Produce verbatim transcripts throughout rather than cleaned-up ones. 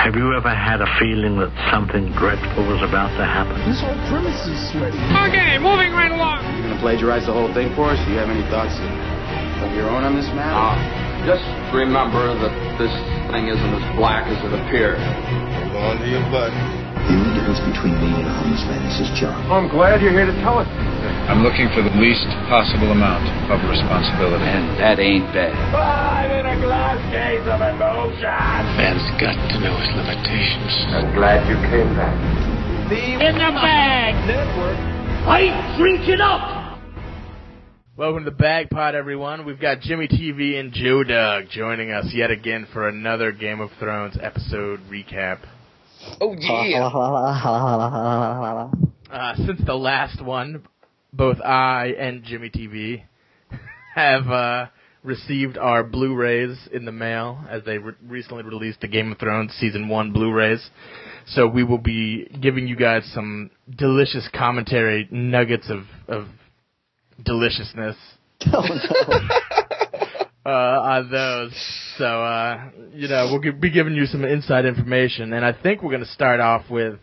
Have you ever had a feeling that something dreadful was about to happen? This whole premise is sweaty. Okay, moving right along. You're going to plagiarize the whole thing for us? Do you have any thoughts of your own on this matter? Uh, just remember that this thing isn't as black as it appears. Hold on to your butt. The only difference between me and a homeless man is his job. I'm glad you're here to tell us. I'm looking for the least possible amount of responsibility. And that ain't bad. Five in a glass case of emotion. Man's got to know his limitations. I'm glad you came back. In the bag. Network. I drink it up. Welcome to the Bag Pod, everyone. We've got Jimmy T V and Joe Doug joining us yet again for another Game of Thrones episode recap. Oh, yeah. uh, since the last one, both I and Jimmy T V have uh, received our Blu-rays in the mail as they re- recently released the Game of Thrones Season one Blu-rays. So we will be giving you guys some delicious commentary nuggets of, of deliciousness. Oh, no. Uh, on those. So, uh, you know, we'll be giving you some inside information, and I think we're going to start off with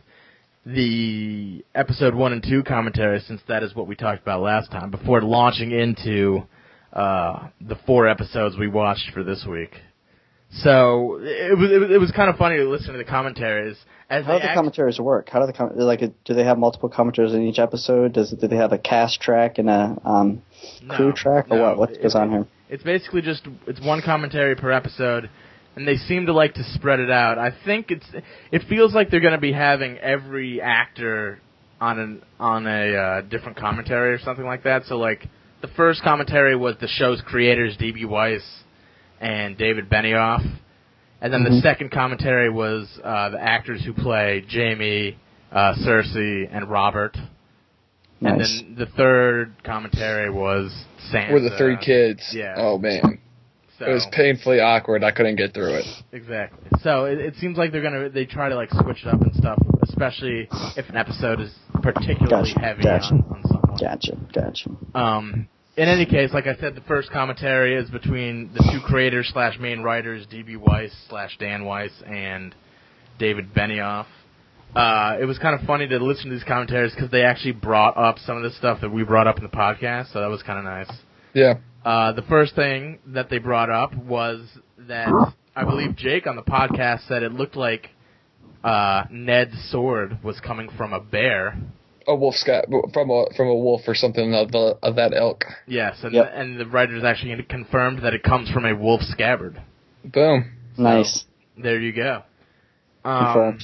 the episode one and two commentary, since that is what we talked about last time, before launching into uh, the four episodes we watched for this week. So, it was, it was, it was kind of funny to listen to the commentaries. As How do the act- commentaries work? How do the com- like? Do they have multiple commentators in each episode? Does do they have a cast track and a um, crew no, track, or no. what? What goes on here? It's basically just it's one commentary per episode, and they seem to like to spread it out. I think it's it feels like they're going to be having every actor on an on a uh, different commentary or something like that. So like the first commentary was the show's creators, D B Weiss and David Benioff, and then mm-hmm. the second commentary was uh, the actors who play Jaime, uh, Cersei, and Robert. Nice. And then the third commentary was Sansa. Were the three kids. Yeah. Oh, man. So, it was painfully awkward. I couldn't get through it. Exactly. So it, it seems like they're gonna they try to like switch it up and stuff, especially if an episode is particularly gotcha. heavy Gotcha. on, on someone. Gotcha. Gotcha. Um. In any case, like I said, the first commentary is between the two creators slash main writers, D B Weiss slash Dan Weiss and David Benioff. Uh, it was kind of funny to listen to these commentaries because they actually brought up some of the stuff that we brought up in the podcast, so that was kind of nice. Yeah. Uh, the first thing that they brought up was that I believe Jake on the podcast said it looked like uh, Ned's sword was coming from a bear. A wolf scat from a from a wolf or something of the of that ilk. Yes, and yep. the, and the writers actually confirmed that it comes from a wolf scabbard. Boom. So, nice. There you go. Um, Confirmed.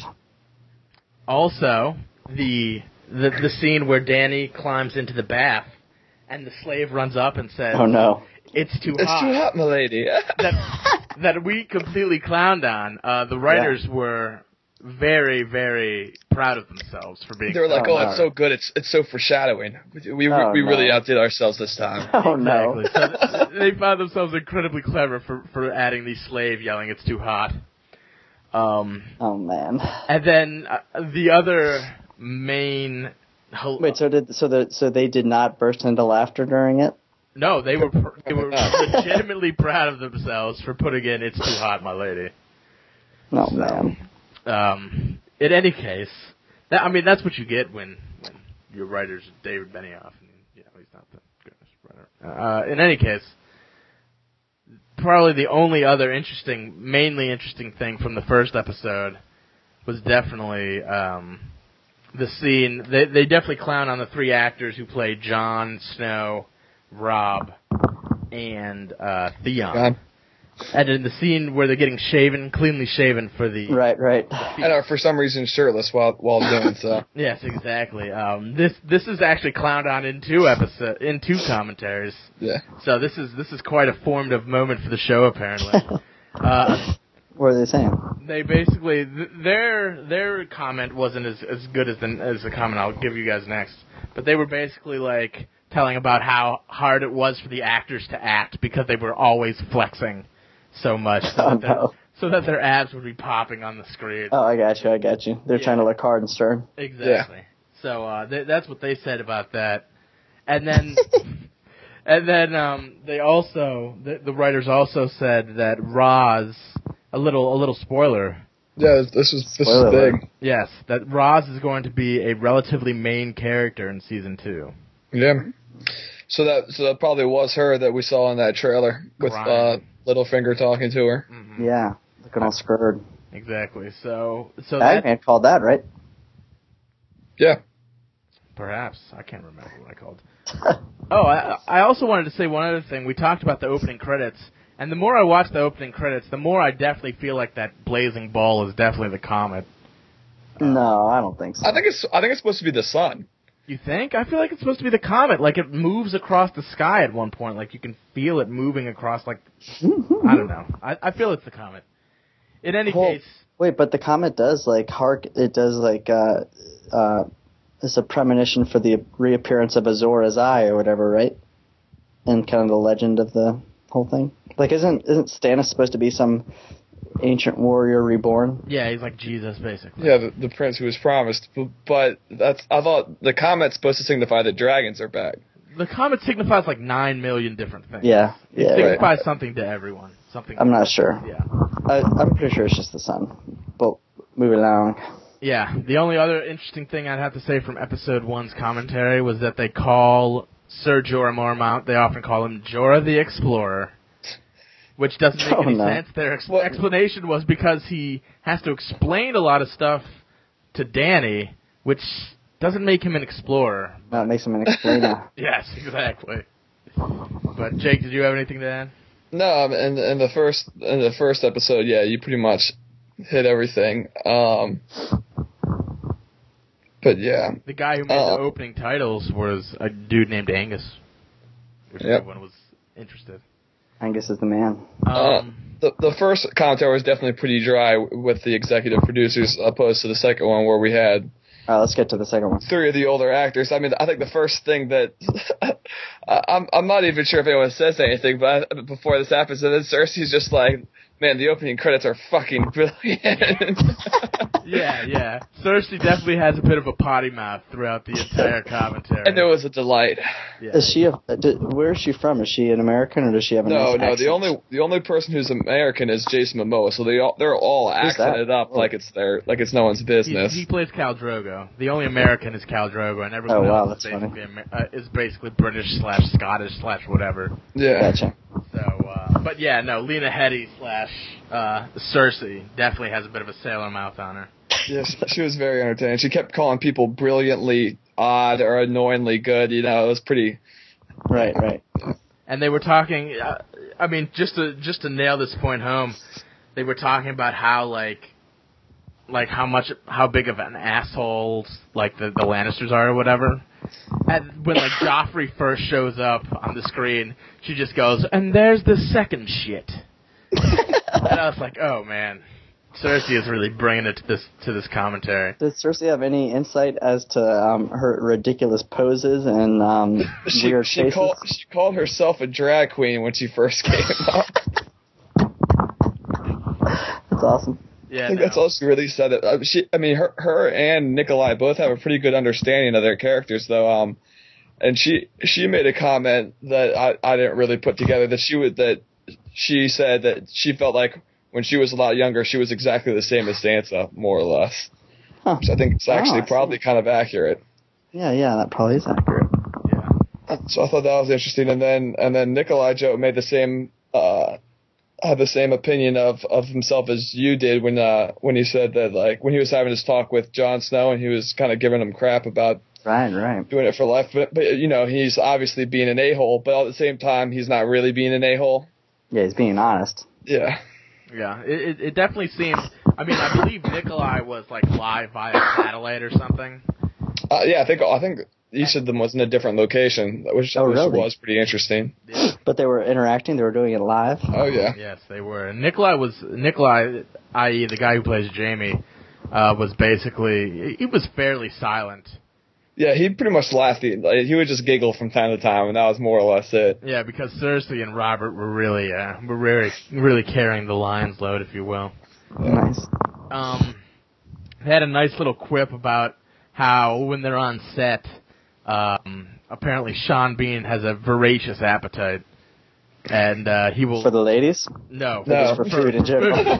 Also, the, the the scene where Dany climbs into the bath, and the slave runs up and says, "Oh no, it's too it's hot." It's too hot, my lady. that that we completely clowned on. Uh, the writers yeah. were very, very proud of themselves for being. They were like, so "Oh, it's so good. It's it's so foreshadowing." We oh, we no. really outdid ourselves this time. Oh no! Exactly. So they found themselves incredibly clever for for adding the slave yelling, "It's too hot." Um, oh man! And then uh, the other main. Wait, so did so the so they did not burst into laughter during it? No, they were they were legitimately proud of themselves for putting in "It's too hot, my lady." Oh so, man! Um, in any case, that, I mean that's what you get when, when your writer's David Benioff, and you know he's not the greatest writer. Uh, in any case. Probably the only other interesting, mainly interesting thing from the first episode was definitely um, the scene. They, they definitely clown on the three actors who play Jon Snow, Robb, and uh, Theon. God. And in the scene where they're getting shaven, cleanly shaven for the right, right, the and are for some reason shirtless while while doing so. Yes, exactly. Um, this this is actually clowned on in two episode in two commentaries. Yeah. So this is this is quite a formative moment for the show, apparently. uh, what are they saying? They basically th- their their comment wasn't as as good as the as the comment I'll give you guys next, but they were basically like telling about how hard it was for the actors to act because they were always flexing so much so, oh, that no. so that their abs would be popping on the screen. Oh, I got you, I got you. They're yeah. trying to look hard and stern. Exactly. Yeah. So uh, th- that's what they said about that. And then and then um, they also the, the writers also said that Roz, a little a little spoiler, Yeah, this was this Spoiler is big. alert. Yes, that Roz is going to be a relatively main character in season two. Yeah. So that so that probably was her that we saw in that trailer with uh, Littlefinger talking to her. Mm-hmm. Yeah, looking all scared. Exactly. So, so that Bagman called that, right? Yeah. Perhaps. I can't remember what I called. Oh, I, I also wanted to say one other thing. We talked about the opening credits, and the more I watch the opening credits, the more I definitely feel like that blazing ball is definitely the comet. No, I don't think so. I think it's I think it's supposed to be the sun. You think? I feel like it's supposed to be the comet. Like, it moves across the sky at one point. Like, you can feel it moving across, like, I don't know. I, I feel it's the comet. In any well, case... Wait, but the comet does, like, hark, it does, like, uh, uh, it's a premonition for the reappearance of Azor Ahai or whatever, right? And kind of the legend of the whole thing. Like, isn't isn't Stannis supposed to be some ancient warrior reborn? Yeah, he's like Jesus, basically. Yeah, the, the prince who was promised. But that's I thought the comet's supposed to signify that dragons are back. The comet signifies like nine million different things. Yeah, It yeah. signifies Right. something to everyone. Something. I'm not sure. Yeah. I, I'm pretty sure it's just the sun. But moving along. Yeah. The only other interesting thing I'd have to say from episode one's commentary was that they call Ser Jorah Mormont, they often call him Jorah the Explorer, which doesn't make Oh, any no. sense. Their ex- explanation was because he has to explain a lot of stuff to Dany, which doesn't make him an explorer. That makes him an explainer. Yes, exactly. But Jake, did you have anything to add? No, um, in, in the first in the first episode, yeah, you pretty much hit everything. Um, but yeah, The guy who made Uh, the opening titles was a dude named Angus, if Yep. anyone was interested. Angus is the man. Um, uh, the the first commentary was definitely pretty dry with the executive producers, opposed to the second one where we had All right, let's get to the second one. three of the older actors. I mean, I think the first thing that I- I'm I'm not even sure if anyone says anything, but I, before this happens, and then Cersei's just like, man, the opening credits are fucking brilliant. yeah, yeah. Cersei definitely has a bit of a potty mouth throughout the entire commentary. And it was a delight. Yeah. Is she? A, did, where is she from? Is she an American or does she have a No, nice no. accent? The only the only person who's American is Jason Momoa, so they all they're all Who's that? accented up Oh. like it's their like it's no one's He, business. he plays Khal Drogo. The only American is Khal Drogo, and everyone Oh, wow, else is that's funny. basically, Amer- uh, is basically British slash Scottish slash whatever. Yeah. Gotcha. So, uh, but yeah, no, Lena Headey slash uh, Cersei definitely has a bit of a sailor mouth on her. Yeah, she, she was very entertaining. She kept calling people brilliantly odd or annoyingly good. You know, it was pretty. Right, right. And they were talking. Uh, I mean, just to just to nail this point home, they were talking about how like, like how much, how big of an asshole like the the Lannisters are or whatever. And when like Joffrey first shows up on the screen, she just goes, "And there's the second shit." And I was like, "Oh man, Cersei is really bringing it to this to this commentary." Does Cersei have any insight as to um, her ridiculous poses and um, She weird she faces? called she called herself a drag queen when she first came up. That's awesome. Yeah, I think no. that's all she really said. It. Uh, she, I mean, her, her and Nikolai both have a pretty good understanding of their characters, though. Um, and she, she made a comment that I, I didn't really put together. That she would, that she said that she felt like when she was a lot younger, she was exactly the same as Sansa, more or less. Huh. Which I think it's actually Oh, I see. probably kind of accurate. Yeah, yeah, that probably is accurate. Yeah. So I thought that was interesting. And then, and then Nikolai Joe made the same. Uh, had the same opinion of, of himself as you did when uh, when he said that, like, when he was having his talk with Jon Snow and he was kind of giving him crap about Right, right. doing it for life. But, but you know, he's obviously being an a-hole, but at the same time, he's not really being an a-hole. Yeah, he's being honest. Yeah. Yeah, it, it, it definitely seemed. I mean, I believe Nikolai was like live via satellite or something. Uh, yeah, I think I think each of them was in a different location, which, Oh, which really? was pretty interesting. Yeah. But they were interacting. They were doing it live. Oh, yeah. Yes, they were. And Nikolai was Nikolai, that is, the guy who plays Jaime, uh, was basically he was fairly silent. Yeah, he pretty much laughed. He, like, he would just giggle from time to time, and that was more or less it. Yeah, because Cersei and Robert were really, uh, were really, really carrying the lion's load, if you will. Nice. Um, they had a nice little quip about how when they're on set, um, apparently Sean Bean has a voracious appetite, and uh, he will For the ladies? no, No. For food in general.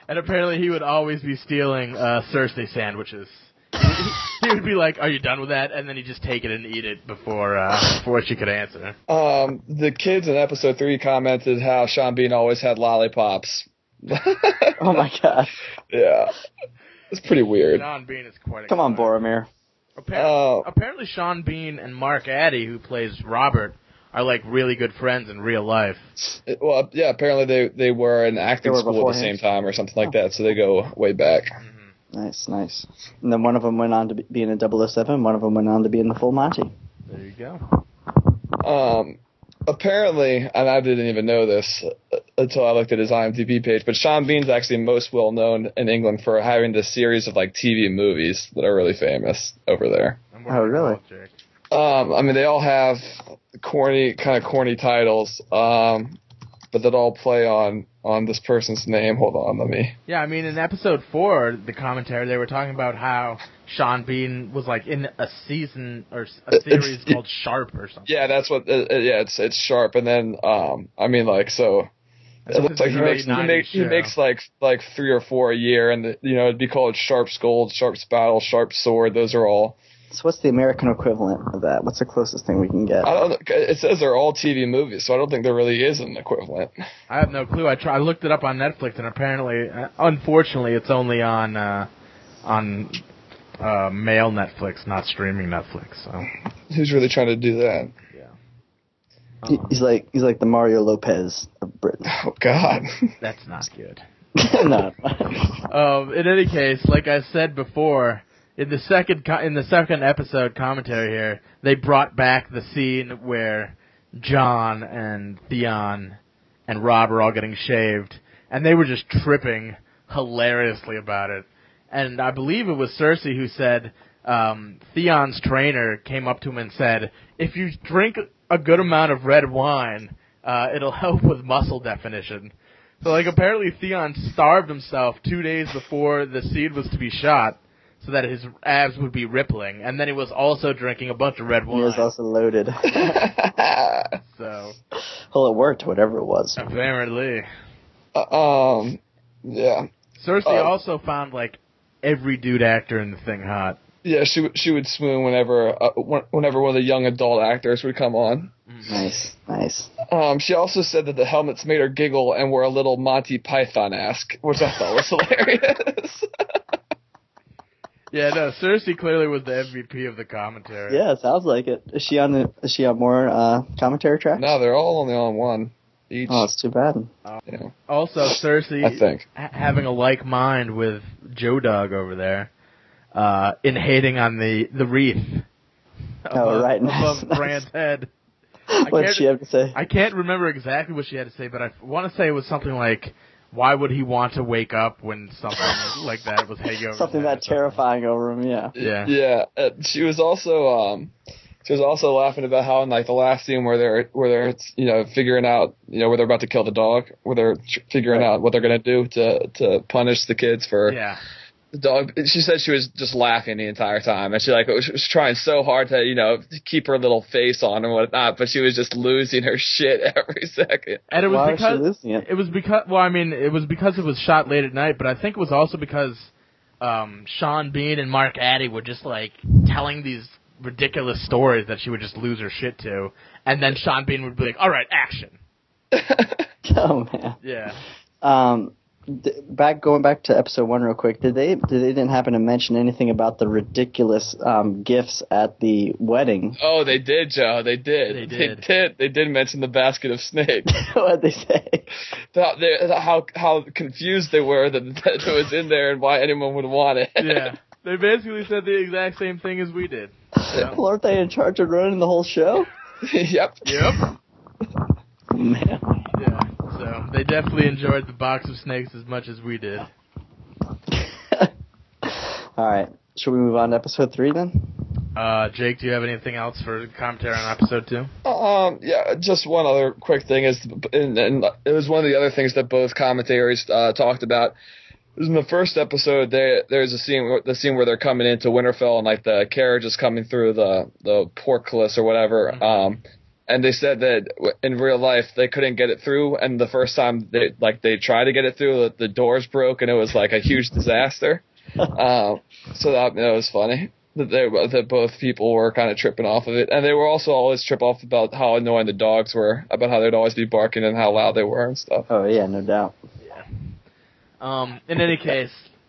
And apparently he would always be stealing uh, Cersei sandwiches. He would be like, "Are you done with that?" And then he'd just take it and eat it before uh, before she could answer. Um, the kids in episode three commented how Sean Bean always had lollipops. Oh my god. Yeah. It's pretty weird. Sean Bean is quite a Come on, guy. Boromir. Apparently, Uh, apparently Sean Bean and Mark Addy, who plays Robert, are like really good friends in real life. It- well, yeah, apparently they, they were in acting They were school at the beforehand? same time or something like that, so they go way back. Nice, nice. And then one of them went on to be be in a double oh seven, one of them went on to be in the Full Monty. There you go. Um, apparently, and I didn't even know this uh, until I looked at his IMDb page, but Sean Bean's actually most well known in England for having this series of like T V movies that are really famous over there. Oh, really? Um, I mean, they all have corny, kind of corny titles, um, but that all play on, on this person's name. Hold on, let me. Yeah, I mean, in episode four, the commentary, they were talking about how Sean Bean was like in a season or a series It's- called Sharp or something. Yeah, that's what. Uh, uh, yeah, it's it's sharp, and then um, I mean, like so. That's It looks like he early makes he nineties makes, he show. makes like like three or four a year, and the, you know it'd be called Sharp Scold, Sharp Spattle, Sharp Sword. Those are all. So what's the American equivalent of that? What's the closest thing we can get? I don't know. It says they're all T V movies, so I don't think there really is an equivalent. I have no clue. I try, I looked it up on Netflix, and apparently, uh, unfortunately, it's only on uh, on uh, male Netflix, not streaming Netflix. So Who's really trying to do that? He- he's like he's like the Mario Lopez of Britain. Oh God. that's not good. No. Um, in any case, like I said before, in the second co- in the second episode commentary here, they brought back the scene where John and Theon and Rob are all getting shaved, and they were just tripping hilariously about it. And I believe it was Cersei who said um, Theon's trainer came up to him and said, "If you drink a good amount of red wine, uh, it'll help with muscle definition." So, like, apparently Theon starved himself two days before the scene was to be shot so that his abs would be rippling, and then he was also drinking a bunch of red He wine. was also loaded. So, Well, it worked, whatever it was. apparently. Uh, um. Yeah. Cersei Uh, also found, like, every dude actor in the thing hot. Yeah. She would she would swoon whenever uh, whenever one of the young adult actors would come on. Nice, nice. Um, she also said that the helmets made her giggle and were a little Monty Python-esque, which I thought was hilarious. Yeah, no, Cersei clearly was the M V P of the commentary. Yeah, it sounds like it. Is she on the? Is she on more uh, commentary tracks? No, they're all only on one each. Oh, it's too bad. Yeah. Also, Cersei, I think. ha- having a like mind with Joe Dog over there, uh, in hating on the, the wreath. Oh, above, right, nice, above nice. Bran's head. I What did can't- she have to say? I can't remember exactly what she had to say, but I want to say it was something like, "Why would he want to wake up when something like that was hanging over Something his head?" that terrifying over him. Yeah. Yeah. Yeah. Uh, she was also um, she was also laughing about how in like the last scene where they're where they're you know figuring out you know where they're about to kill the dog, where they're tr- figuring Right. out what they're gonna do to to punish the kids for Yeah. the dog. She said she was just laughing the entire time, and she like was, was trying so hard to you know keep her little face on and whatnot, but she was just losing her shit every second. And it was Why was she because losing it? it was because well, I mean, it was because it was shot late at night, but I think it was also because um, Sean Bean and Mark Addy were just like telling these ridiculous stories that she would just lose her shit to, and then Sean Bean would be like, "All right, action." Oh man. Yeah. Um, d- back going back to episode one real quick. Did they did they didn't happen to mention anything about the ridiculous um, gifts at the wedding? Oh, they did, Joe. They did. They did. They did. They did mention the basket of snakes. What did they say? How, they, how how confused they were that, that it was in there and why anyone would want it. Yeah. They basically said the exact same thing as we did. Yeah. Well, aren't they in charge of running the whole show? Yep. Yep. Man. Yeah. So they definitely enjoyed the box of snakes as much as we did. All right. Should we move on to episode three then? Uh, Jake, do you have anything else for commentary on episode two? Um, yeah, just one other quick thing is, and, and it was one of the other things that both commentators uh, talked about. It was in the first episode. They, there's a scene, where- the scene where they're coming into Winterfell and like the carriage is coming through the the portcullis or whatever. Mm-hmm. Um, and they said that in real life they couldn't get it through, and the first time they like they tried to get it through, the doors broke, and it was like a huge disaster. um, so that, that was funny that they that both people were kind of tripping off of it, and they were also always trip off about how annoying the dogs were, about how they'd always be barking and how loud they were and stuff. Oh yeah, no doubt. Yeah. Um. In any case,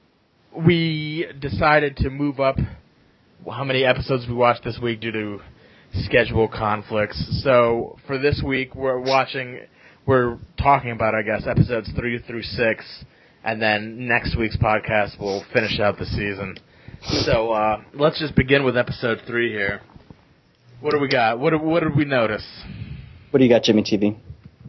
we decided to move up how many episodes we watched this week due to schedule conflicts. So for this week, we're watching, we're talking about, I guess, episodes three through six, and then next week's podcast will finish out the season. So uh, let's just begin with episode three here. What do we got? What what did we notice? What do you got, Jimmy T V?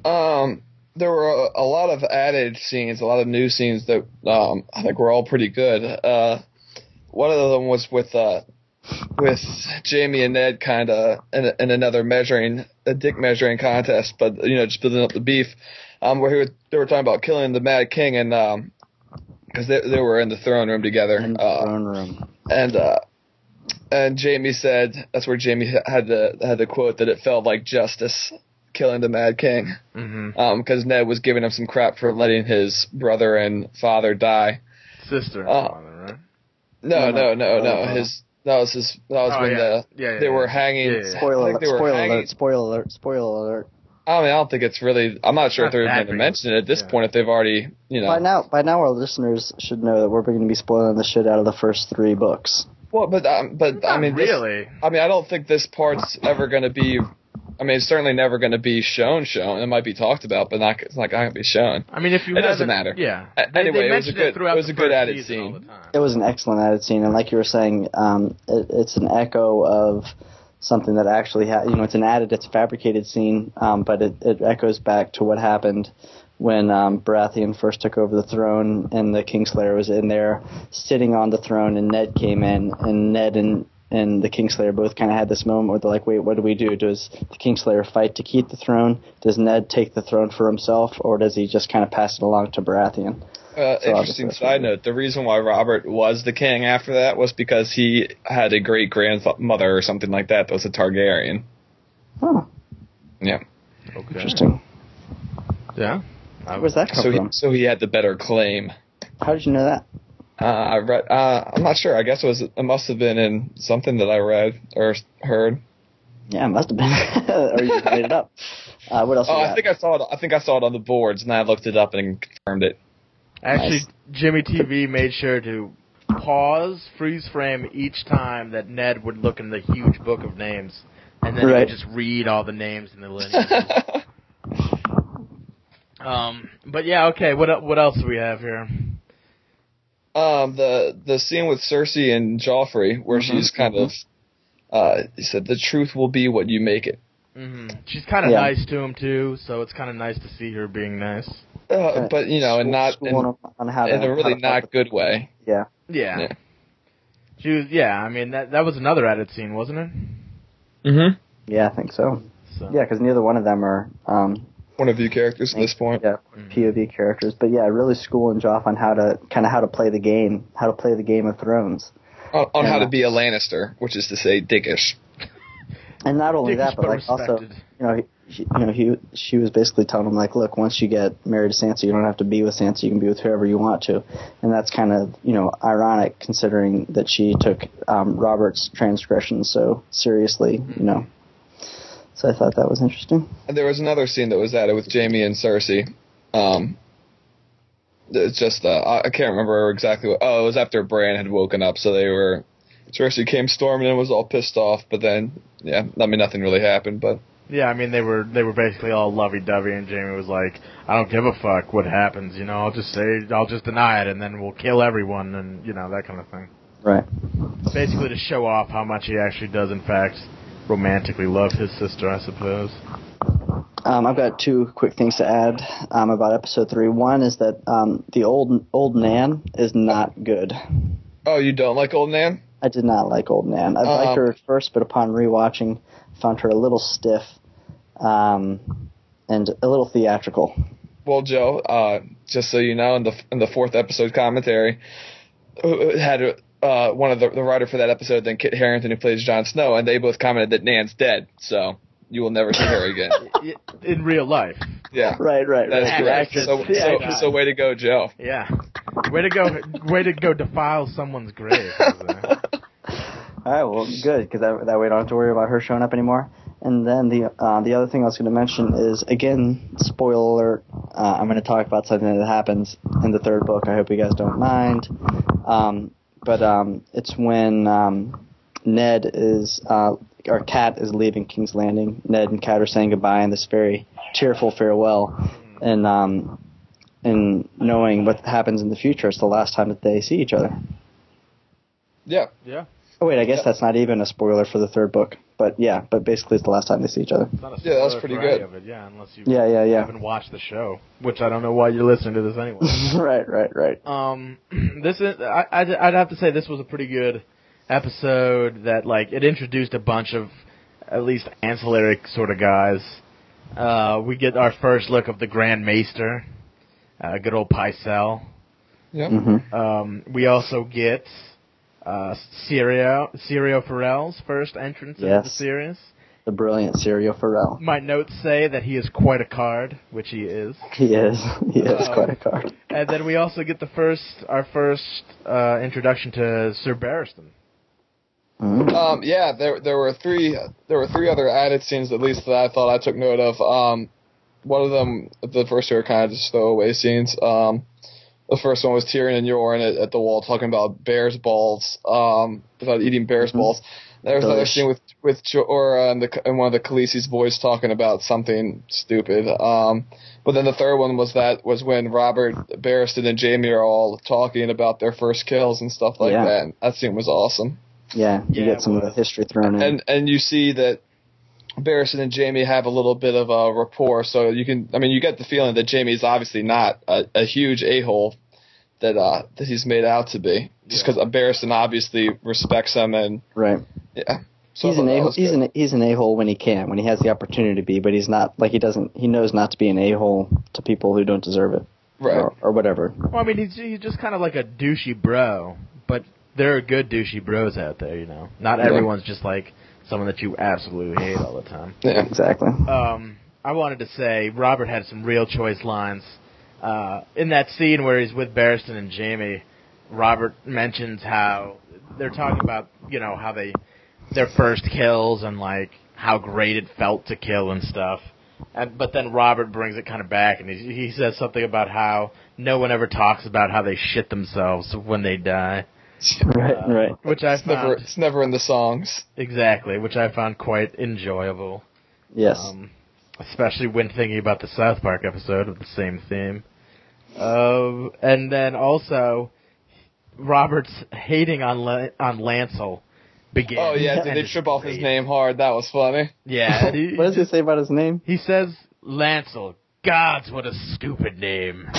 Um, there were a, a lot of added scenes, a lot of new scenes that um, I think were all pretty good. Uh, one of them was with uh, with Jamie and Ned kind of in, in another measuring, a dick measuring contest, but, you know, just building up the beef, um, where he was, they were talking about killing the Mad King, and um, because they, they were in the throne room together. In the uh, throne room. And, uh, and Jamie said, that's where Jamie had the, had the quote that it felt like justice killing the Mad King. Mm-hmm. Um, because Ned was giving him some crap for letting his brother and father die. Sister and uh, father, right? No, no, no, no. no. His that was his. That was Oh, when yeah. the Yeah, yeah, they yeah. were hanging. Yeah, yeah. Spoiler, I think they were spoiler hanging. alert, spoiler alert, spoiler alert. I mean, I don't think it's really. I'm not sure Not if they're that going to big. mention it at this Yeah. point. If they've already, you know. By now, by now, our listeners should know that we're going to be spoiling the shit out of the first three books. Well, but um, but I Not mean, this- really. I mean, I don't think this part's ever going to be. I mean, it's certainly never going to be shown. Shown. It might be talked about, but not. It's not going to be shown. I mean, if you It doesn't haven't- matter. Yeah. A- They- anyway, they it was a mentioned good- throughout it was the a good first added season all scene. the time. It was an excellent added scene, and like you were saying, um, it, it's an echo of something that actually, ha- you know, it's an added, it's a fabricated scene, um, but it, it echoes back to what happened when um, Baratheon first took over the throne, and the Kingslayer was in there sitting on the throne, and Ned came in, and Ned and and the Kingslayer both kind of had this moment where they're like, wait, what do we do? Does the Kingslayer fight to keep the throne? Does Ned take the throne for himself, or does he just kind of pass it along to Baratheon? Uh, So interesting obviously- side note, the reason why Robert was the king after that was because he had a great-grandmother or something like that that was a Targaryen. Oh, Yeah. Okay. interesting. Yeah. Where's that come So he, from? so he had the better claim. How did you know that? Uh, I read. Uh, I'm not sure. I guess it was. It must have been in something that I read or heard. Yeah, it must have been. Or you just made it up. Uh, what else Oh, you I got? think I saw it. I think I saw it on the boards, and I looked it up and confirmed it. Actually, Nice. Jimmy T V made sure to pause, freeze frame each time that Ned would look in the huge book of names, and then Right. he would just read all the names in the lineage. um, but yeah, okay. What el- what else do we have here? Um, the the scene with Cersei and Joffrey, where Mm-hmm, she's kind of, uh, he said, "The truth will be what you make it." hmm She's kind of Yeah. nice to him too, so it's kind of nice to see her being nice. Uh, but you know, and not in, School on, on how to, in a how really to not good way. Yeah. Yeah. Yeah. She was. Yeah, I mean that that was another added scene, wasn't it? Mm-hmm. Yeah, I think so. So. Yeah, because neither one of them are, um, One of you characters at this point. yeah, P O V characters. But yeah, really schooling Joff on how to kind of how to play the game, how to play the Game of Thrones, On, on how Yeah. to be a Lannister, which is to say, dickish. and not only Dickish, that, but but like also, respected. you know, he, he, you know, he she was basically telling him like, look, once you get married to Sansa, you don't have to be with Sansa, you can be with whoever you want to, and that's kind of you know ironic considering that she took um, Robert's transgressions so seriously, you know. So I thought that was interesting. And there was another scene that was added with Jamie and Cersei. Um, it's just uh, I I can't remember exactly what. Oh, it was after Bran had woken up, so they were. Cersei came storming and was all pissed off, but then yeah, I mean nothing really happened, but. Yeah, I mean they were they were basically all lovey-dovey, and Jamie was like, "I don't give a fuck what happens, you know. I'll just say I'll just deny it, and then we'll kill everyone, and you know that kind of thing." Right. Basically to show off how much he actually does, in fact, romantically love his sister, I suppose. Um, I've got two quick things to add um, about episode three. One is that um, the old old Nan is not good. Oh, you don't like Old Nan? I did not like old Nan. I Um, liked her at first, but upon rewatching, found her a little stiff um, and a little theatrical. Well, Joe, uh, just so you know, in the in the fourth episode commentary, uh, had uh, one of the, the writer for that episode, then Kit Harington, who plays Jon Snow, and they both commented that Nan's dead. So you will never see her again. In real life. Yeah. Right, right, That is right. correct. Actress. So, The so, actress. so way to go, Joe. Yeah. Way to go! Way to go! Defile someone's grave. All right, well, good, because that, that way I don't have to worry about her showing up anymore. And then the uh, the other thing I was going to mention is, again, spoiler alert, uh, I'm going to talk about something that happens in the third book. I hope you guys don't mind. Um, but um, it's when um, Ned is, uh, or Kat is leaving King's Landing. Ned and Kat are saying goodbye in this very tearful farewell. And, um, and knowing what happens in the future, it's the last time that they see each other. Yeah. Yeah. Oh, wait, I guess that's not even a spoiler for the third book. But, yeah, but basically it's the last time they see each other. It's not a Yeah, that was spoiler pretty for good. any of it, yeah, unless you Yeah, yeah, yeah. haven't watched the show, which I don't know why you're listening to this anyway. right, right, right. Um, this is I, I'd, I'd have to say this was a pretty good episode that, like, it introduced a bunch of at least ancillary sort of guys. Uh, we get our first look of the Grand Maester, uh, good old Pycelle. Yep. Mm-hmm. Um, we also get uh, Syrio, Syrio Farrell's first entrance into the Yes. series. The brilliant Syrio Farrell. My notes say that he is quite a card, which he is. He is. He is Um, quite a card. And then we also get the first, our first uh, introduction to Sir Barristan. Mm. Um, yeah, there there were three there were three other added scenes at least that I thought I took note of. Um, one of them, the first two are kind of just throwaway scenes. Um, the first one was Tyrion and Yoren at, at the wall talking about bear's balls, um, about eating bear's Mm-hmm. balls. There was another Delish. scene with with Jorah and, the, and one of the Khaleesi's boys talking about something stupid. Um, but then the third one was that was when Robert Barristan and Jaime are all talking about their first kills and stuff like Yeah. that. And that scene was awesome. Yeah, you Yeah, get some it of the was. history thrown in. And and you see that Barristan and Jaime have a little bit of a rapport, so you can. I mean, you get the feeling that Jaime's obviously not a, a huge a-hole that uh, that he's made out to be, just because Barristan obviously respects him and right. yeah. So He's I an thought that a was he's good. an he's an a-hole when he can, when he has the opportunity to be, but he's not like he doesn't he knows not to be an a-hole to people who don't deserve it. Right. Or, or whatever. Well, I mean, he's, he's just kind of like a douchey bro, but there are good douchey bros out there, you know. Not Yeah. everyone's just like someone that you absolutely hate all the time. Yeah. Exactly. Um, I wanted to say Robert had some real choice lines. Uh, in that scene where he's with Barristan and Jaime, Robert mentions how they're talking about, you know, how they their first kills and like how great it felt to kill and stuff. And, but then Robert brings it kind of back, and he, he says something about how no one ever talks about how they shit themselves when they die. Right, Uh, right. Which I It's never found it's never in the songs. exactly, which I found quite enjoyable. Yes. Um, especially when thinking about the South Park episode with the same theme. Uh, and then also, Robert's hating on La- on Lancel begins. Oh yeah, did and they is trip off his great. name hard? That was funny. Yeah. and he, What does he say about his name? he says Lancel. Gods, what a stupid name.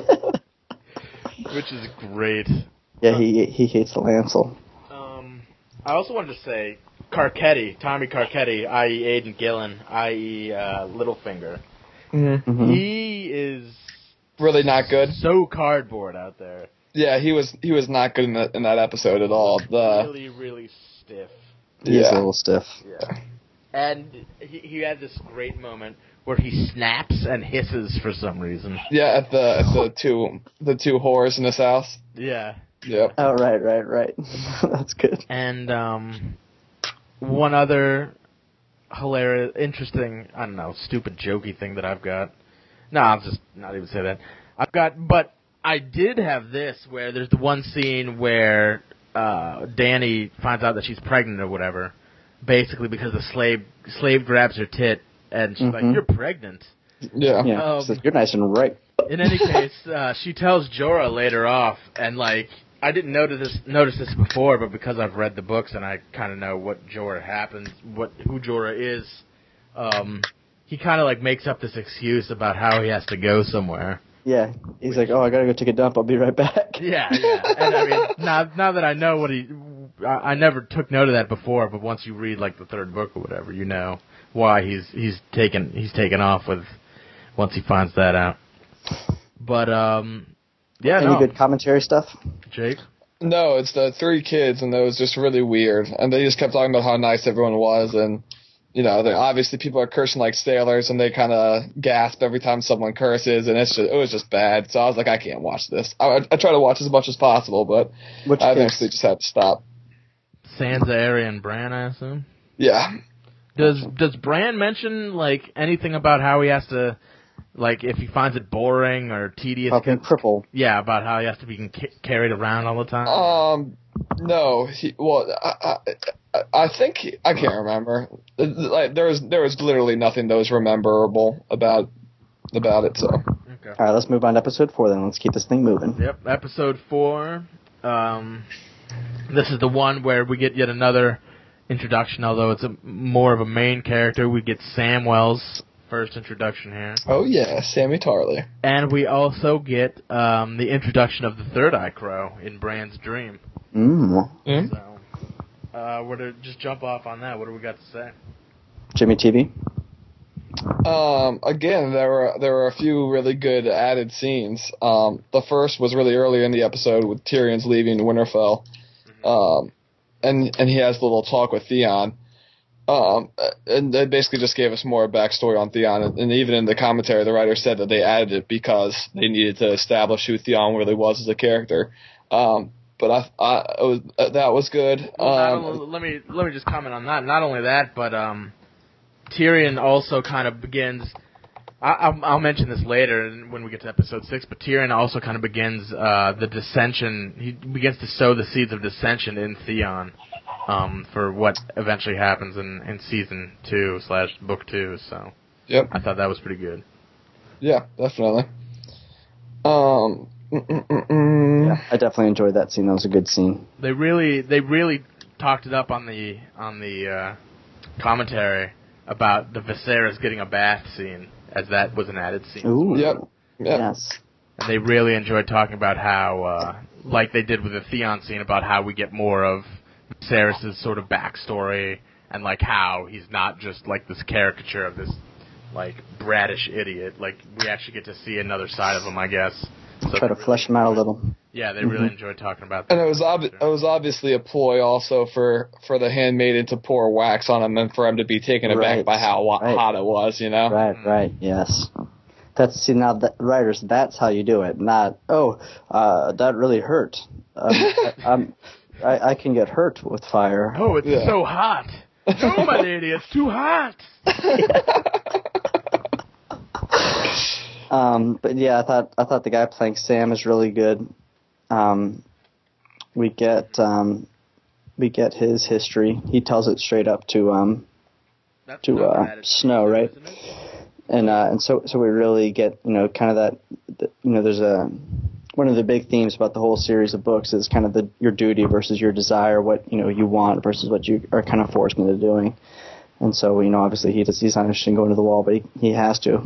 Which is great. Yeah, he he hates the Lancel. Um, I also wanted to say Carcetti, Tommy Carcetti, that is. Aidan Gillen, that is. Uh, Littlefinger. Mm-hmm. He is Really not good. so cardboard out there. Yeah, he was he was not good in that in that episode at all. The Really, really stiff. He is Yeah. a little stiff. Yeah. And he, he had this great moment where he snaps and hisses for some reason. yeah at the at the two the two whores in his house. Yeah. Yep. Oh, right, right, right. That's good. And um, one other hilarious, interesting, I don't know, stupid, jokey thing that I've got. No, I'll just not even say that. I've got, but I did have this where there's the one scene where uh, Dany finds out that she's pregnant or whatever, basically because the slave slave grabs her tit and she's like, Mhm. "You're pregnant." Yeah. Yeah. Um, Says, you're nice and ripe. In any case, uh, she tells Jorah later off, and like I didn't notice this, notice this before, but because I've read the books and I kind of know what Jorah happens, what who Jorah is, um, he kind of like makes up this excuse about how he has to go somewhere. Yeah. He's like, oh, I gotta go take a dump. I'll be right back. Yeah, yeah. And I mean, now now that I know what he, I, I never took note of that before, but once you read like the third book or whatever, you know why he's he's taken he's taken off with once he finds that out. But um, yeah, Any no, good commentary stuff? Jake. No, it's the three kids, and it was just really weird. And they just kept talking about how nice everyone was, and you know, they, obviously people are cursing like sailors, and they kind of gasp every time someone curses, and it's just it was just bad. So I was like, I can't watch this. I, I try to watch as much as possible, but Which I case? eventually just had to stop. Sansa, Arya, and Bran, I assume. Yeah. Does Does Bran mention like anything about how he has to, like, if he finds it boring or tedious? Fucking cripple. Yeah, about how he has to be ca- carried around all the time. Um, no. He, well, I, I, I think he, I can't remember. Like there was there was literally nothing that was rememberable about about it. So. Okay. All right, let's move on to episode four then. Let's keep this thing moving. Yep, episode four. Um, this is the one where we get yet another introduction, although it's a more of a main character. We get Samwell's first introduction here. Oh yeah, Sammy Tarly. And we also get um, the introduction of the Third Eye Crow in Bran's dream. Mm. Mm. So, uh, we're to just jump off on that. What do we got to say? Jimmy T V. Um, again, there were there were a few really good added scenes. Um, the first was really early in the episode with Tyrion's leaving Winterfell. Mm-hmm. Um, and and he has a little talk with Theon. Um, and they basically just gave us more backstory on Theon. And, and even in the commentary, the writer said that they added it because they needed to establish who Theon really was as a character. Um, but I, I it was, uh, that was good. Well, Um, only, let me let me just comment on that. Not only that, but um, Tyrion also kind of begins. I, I'll, I'll mention this later when we get to episode six. But Tyrion also kind of begins uh, the dissension. He begins to sow the seeds of dissension in Theon um, for what eventually happens in, in season two slash book two. So yep. I thought that was pretty good. Yeah, definitely. Um. Mm-mm-mm. Yeah, I definitely enjoyed that scene. That was a good scene. They really they really talked it up on the on the uh, commentary about the Viserys getting a bath scene, as that was an added scene. Ooh. Yep. Yep. Yes. And they really enjoyed talking about how, uh, like they did with the Theon scene, about how we get more of Viserys' sort of backstory, and like how he's not just like this caricature of this like bratish idiot. Like we actually get to see another side of him, I guess. So Try to really, flesh him out a little. Yeah, they Mm-hmm. really enjoyed talking about that. And it was ob- it was obviously a ploy also for, for the handmaiden to pour wax on him and for him to be taken aback Right. by how wa- Right. hot it was, you know? Right, right, yes. That's see now, the writers. That's how you do it. Not oh, uh, that really hurt. Um, I, I'm, I, I can get hurt with fire. Oh, it's Yeah. so hot. No, my lady, it's too hot. Um, but yeah, I thought I thought the guy playing Sam is really good. Um, we get um, we get his history. He tells it straight up to um, That's to another uh, added Snow, scene, right? isn't it? And uh, and so so we really get, you know, kind of that, that you know there's a one of the big themes about the whole series of books is kind of the your duty versus your desire, what you know you want versus what you are kind of forced into doing. And so, you know, obviously he does, he's not interested in going to the wall, but he, he has to.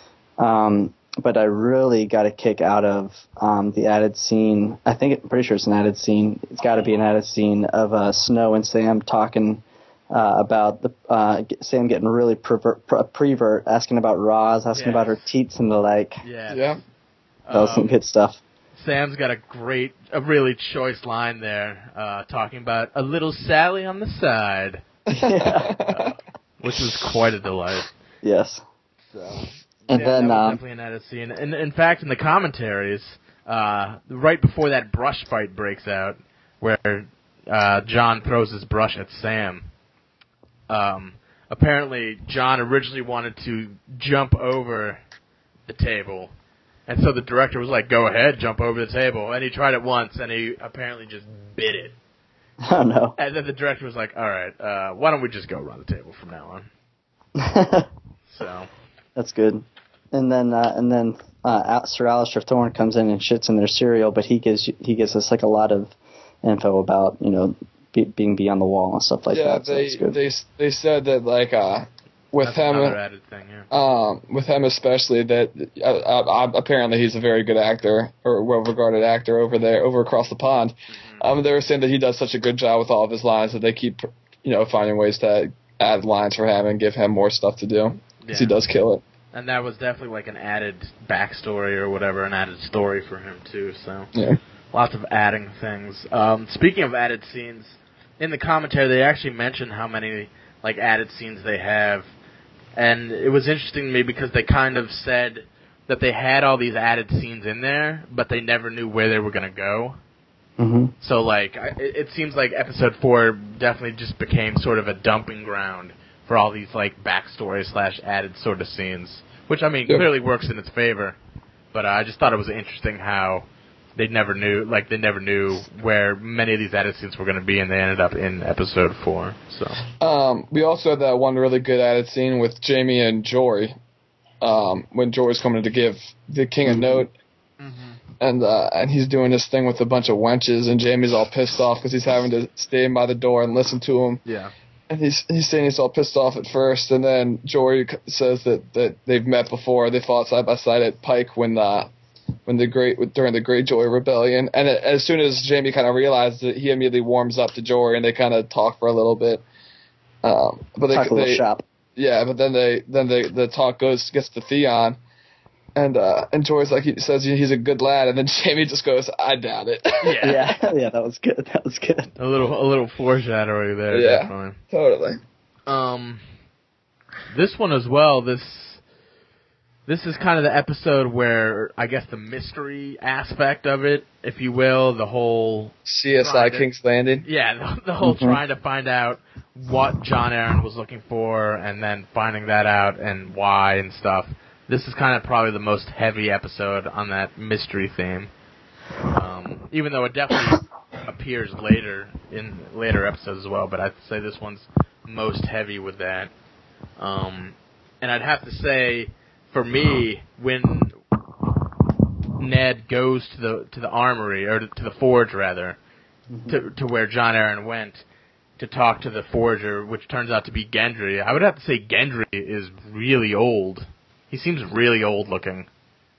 Um, but I really got a kick out of um, the added scene. I think, I'm pretty sure it's an added scene. It's got to be an added scene of uh, Snow and Sam talking uh, about the uh, Sam getting really prevert, pre- prevert, asking about Roz, asking Yes. about her teats and the like. Yeah. Yeah. That was some Um, good stuff. Sam's got a great, a really choice line there, uh, talking about a little Sally on the side, uh, which was quite a delight. Yes. So, And yeah, then that was um, definitely an added scene. And in fact, in the commentaries, uh, right before that brush fight breaks out, where uh, John throws his brush at Sam, um, apparently John originally wanted to jump over the table. And so the director was like, go ahead, jump over the table. And he tried it once, and he apparently just bit it. oh no. And then the director was like, all right, uh, why don't we just go around the table from now on? So, That's good. And then uh, and then uh, Al- Sir Alistair Thorne comes in and shits in their cereal, but he gives he gives us like a lot of info about, you know, be, being beyond the wall and stuff like yeah, that. So they it's good. they they said that like uh with that's him another added thing, yeah. um with him especially that uh, uh, apparently he's a very good actor or well regarded actor over there over across the pond. Mm-hmm. Um, they were saying that he does such a good job with all of his lines that they keep you know finding ways to add lines for him and give him more stuff to do because Yeah. he does kill it. And that was definitely like an added backstory or whatever, an added story for him too. So Yeah. lots of adding things. Um, speaking of added scenes, in the commentary they actually mention how many like added scenes they have. And it was interesting to me because they kind of said that they had all these added scenes in there, but they never knew where they were going to go. Mm-hmm. So, like, I, it seems like episode four definitely just became sort of a dumping ground for all these, like, backstory slash added sort of scenes, which, I mean, Yep. clearly works in its favor. But uh, I just thought it was interesting how they never knew, like, they never knew where many of these added scenes were going to be, and they ended up in episode four. So, Um, we also had that one really good added scene with Jamie and Jory, um, when Jory's coming to give the king a note. mm-hmm. And uh, and he's doing this thing with a bunch of wenches, and Jamie's all pissed off because he's having to stay by the door and listen to him. Yeah. And he's he's saying he's all pissed off at first, and then Jory says that, that they've met before. They fought side by side at Pike when the when the great during the Great Jory Rebellion. And it, as soon as Jamie kind of realizes it, he immediately warms up to Jory, and they kind of talk for a little bit. Um, but they, Talk a little they, shop. Yeah, but then they then they, the talk goes gets to Theon. And uh, and Jory's like, he says he's a good lad, and then Jamie just goes, I doubt it. Yeah. Yeah, yeah, that was good. That was good. A little, a little foreshadowing there. Yeah, definitely. totally. Um, this one as well. This, this is kind of the episode where I guess the mystery aspect of it, if you will, the whole C S I King's Landing. Yeah, the, the whole Mm-hmm. trying to find out what John Aaron was looking for, and then finding that out and why and stuff. This is kind of probably the most heavy episode on that mystery theme. Um, even though it definitely appears later in later episodes as well, but I'd say this one's most heavy with that. Um, and I'd have to say, for me, when Ned goes to the to the armory, or to the forge rather, mm-hmm. to to where John Aaron went to talk to the forger, which turns out to be Gendry, I would have to say Gendry is really old. He seems really old looking.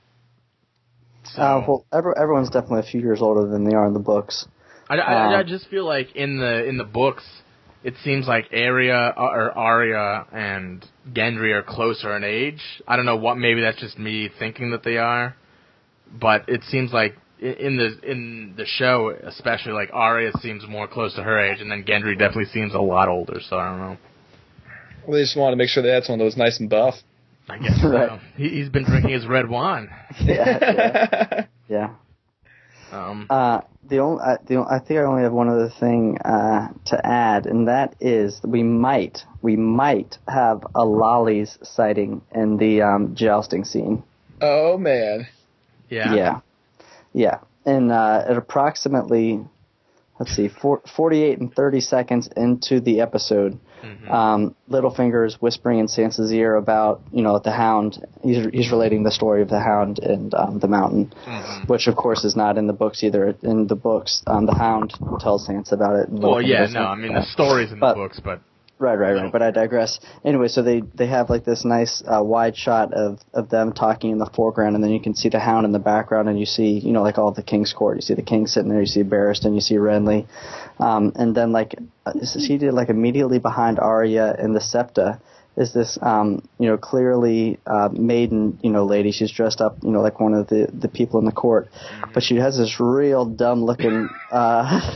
So, Uh, well, every, everyone's definitely a few years older than they are in the books. I, I, um, I just feel like in the in the books, it seems like Arya or Arya and Gendry are closer in age. I don't know what. Maybe that's just me thinking that they are, but it seems like in the in the show, especially, like Arya seems more close to her age, and then Gendry definitely seems a lot older. So I don't know. Well, they just wanted to make sure they had someone that was nice and buff. I guess so. Right. He, he's been drinking his red wine. Yeah, yeah. yeah. Um, Uh, the only, uh, the I think I only have one other thing uh, to add, and that is we might, we might have a Lollies sighting in the um, jousting scene. Oh man. yeah. Yeah, yeah. And uh, at approximately, let's see, four, forty-eight and thirty seconds into the episode, mm-hmm. um, Littlefinger is whispering in Sansa's ear about, you know, the Hound. He's he's relating the story of the Hound and um, the Mountain, mm-hmm. which of course is not in the books either. In the books, um, the Hound tells Sansa about it. And Well, yeah, doesn't. no, I mean the story's in but, the books, but. Right, right, right. But I digress. Anyway, so they, they have like this nice uh, wide shot of, of them talking in the foreground, and then you can see the Hound in the background, and you see, you know, like all the King's court. You see the King sitting there, you see Barristan, you see Renly. Um, and then like uh, seated like immediately behind Arya and the Septa is this, um, you know, clearly uh, maiden, you know, lady. She's dressed up, you know, like one of the, the people in the court. Mm-hmm. But she has this real dumb looking... Uh,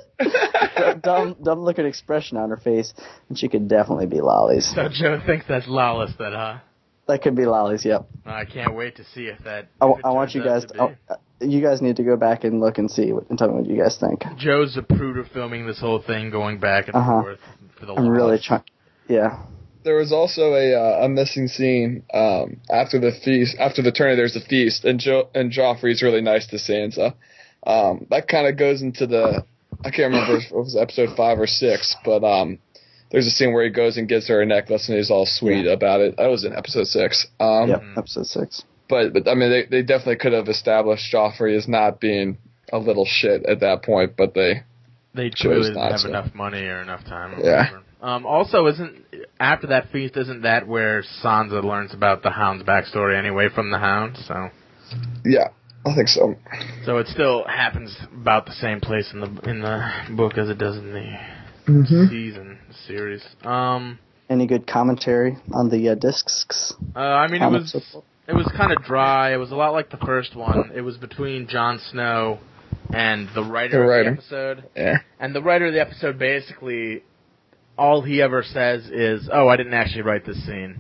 dumb, dumb looking expression on her face, and she could definitely be Lollies. So Joe thinks that's Lawless, then, huh? That could be Lollies. Yep. I can't wait to see if that. I, if I want you guys. To, to you guys need to go back and look and see what, and tell me what you guys think. Joe's Zapruder filming this whole thing, going back and uh-huh. forth for the. I'm Lawless. really trying. Yeah. There was also a uh, a missing scene um, after the feast. After the tourney, there's a feast, and jo- and Joffrey's really nice to Sansa. Um, that kind of goes into the. I can't remember if it was episode five or six, but um, there's a scene where he goes and gives her a necklace, and he's all sweet yeah. about it. That was in episode six. Um, yep, episode six. But but I mean, they they definitely could have established Joffrey as not being a little shit at that point, but they they chose didn't not have to. enough money or enough time. Or yeah. Whatever. Um, also, isn't after that feast, isn't that where Sansa learns about the Hound's backstory anyway from the Hound? So. Yeah. I think so. So it still happens about the same place in the in the book as it does in the mm-hmm. season series. Um, Any good commentary on the uh, discs? Uh, I mean, it was it was kind of dry. It was a lot like the first one. It was between Jon Snow and the writer, the writer. of the episode. Yeah. And the writer of the episode basically all he ever says is, "Oh, I didn't actually write this scene."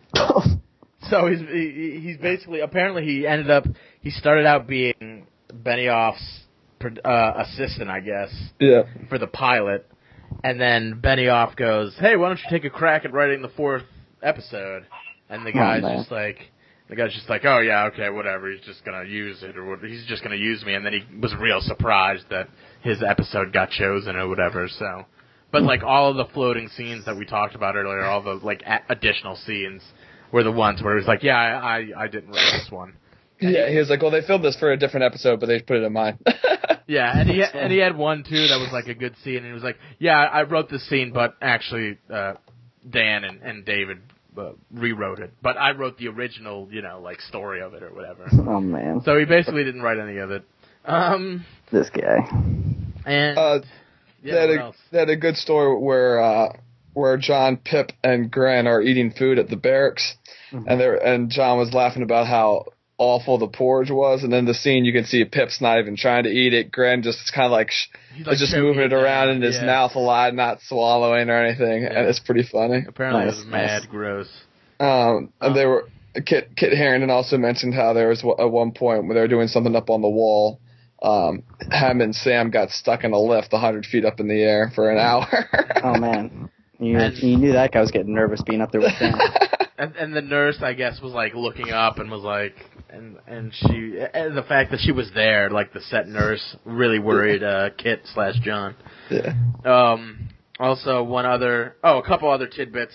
So he's he, he's basically apparently he ended up he started out being Benioff's uh, assistant, I guess, yeah, for the pilot, and then Benioff goes, "Hey, why don't you take a crack at writing the fourth episode?" And the guy's oh, just like, the guy's just like, "Oh yeah, okay, whatever. He's just gonna use it, or what, he's just gonna use me." And then he was real surprised that his episode got chosen or whatever. So, but like all of the floating scenes that we talked about earlier, all the like a- additional scenes. Were the ones where he was like, yeah, I, I, I didn't write this one. And yeah, he, he was like, well, they filmed this for a different episode, but they put it in mine. yeah, and he and he had one too that was like a good scene, and he was like, yeah, I wrote this scene, but actually uh, Dan and, and David uh, rewrote it, but I wrote the original, you know, like story of it or whatever. Oh man! So he basically didn't write any of it. Um, this guy. And uh, yeah, they, had what a, else? they had a good story where uh, where John, Pip, and Gren are eating food at the barracks. Mm-hmm. And there, and John was laughing about how awful the porridge was, and then the scene you can see Pip's not even trying to eat it. Gren just kind of like, sh- like just moving it around in his yeah. mouth a lot, not swallowing or anything, yeah. and it's pretty funny. Apparently nice, it was mad nice. gross. Um, and um, they were Kit Kit Harington also mentioned how there was at one point when they were doing something up on the wall. Um, him and Sam got stuck in a lift a hundred feet up in the air for an hour. Oh man, you, And- you knew that guy was getting nervous being up there with Sam. And, and the nurse, I guess, was like looking up and was like, and and she, and the fact that she was there, like the set nurse, really worried uh, Kit slash John. Yeah. Um. Also, one other, oh, a couple other tidbits.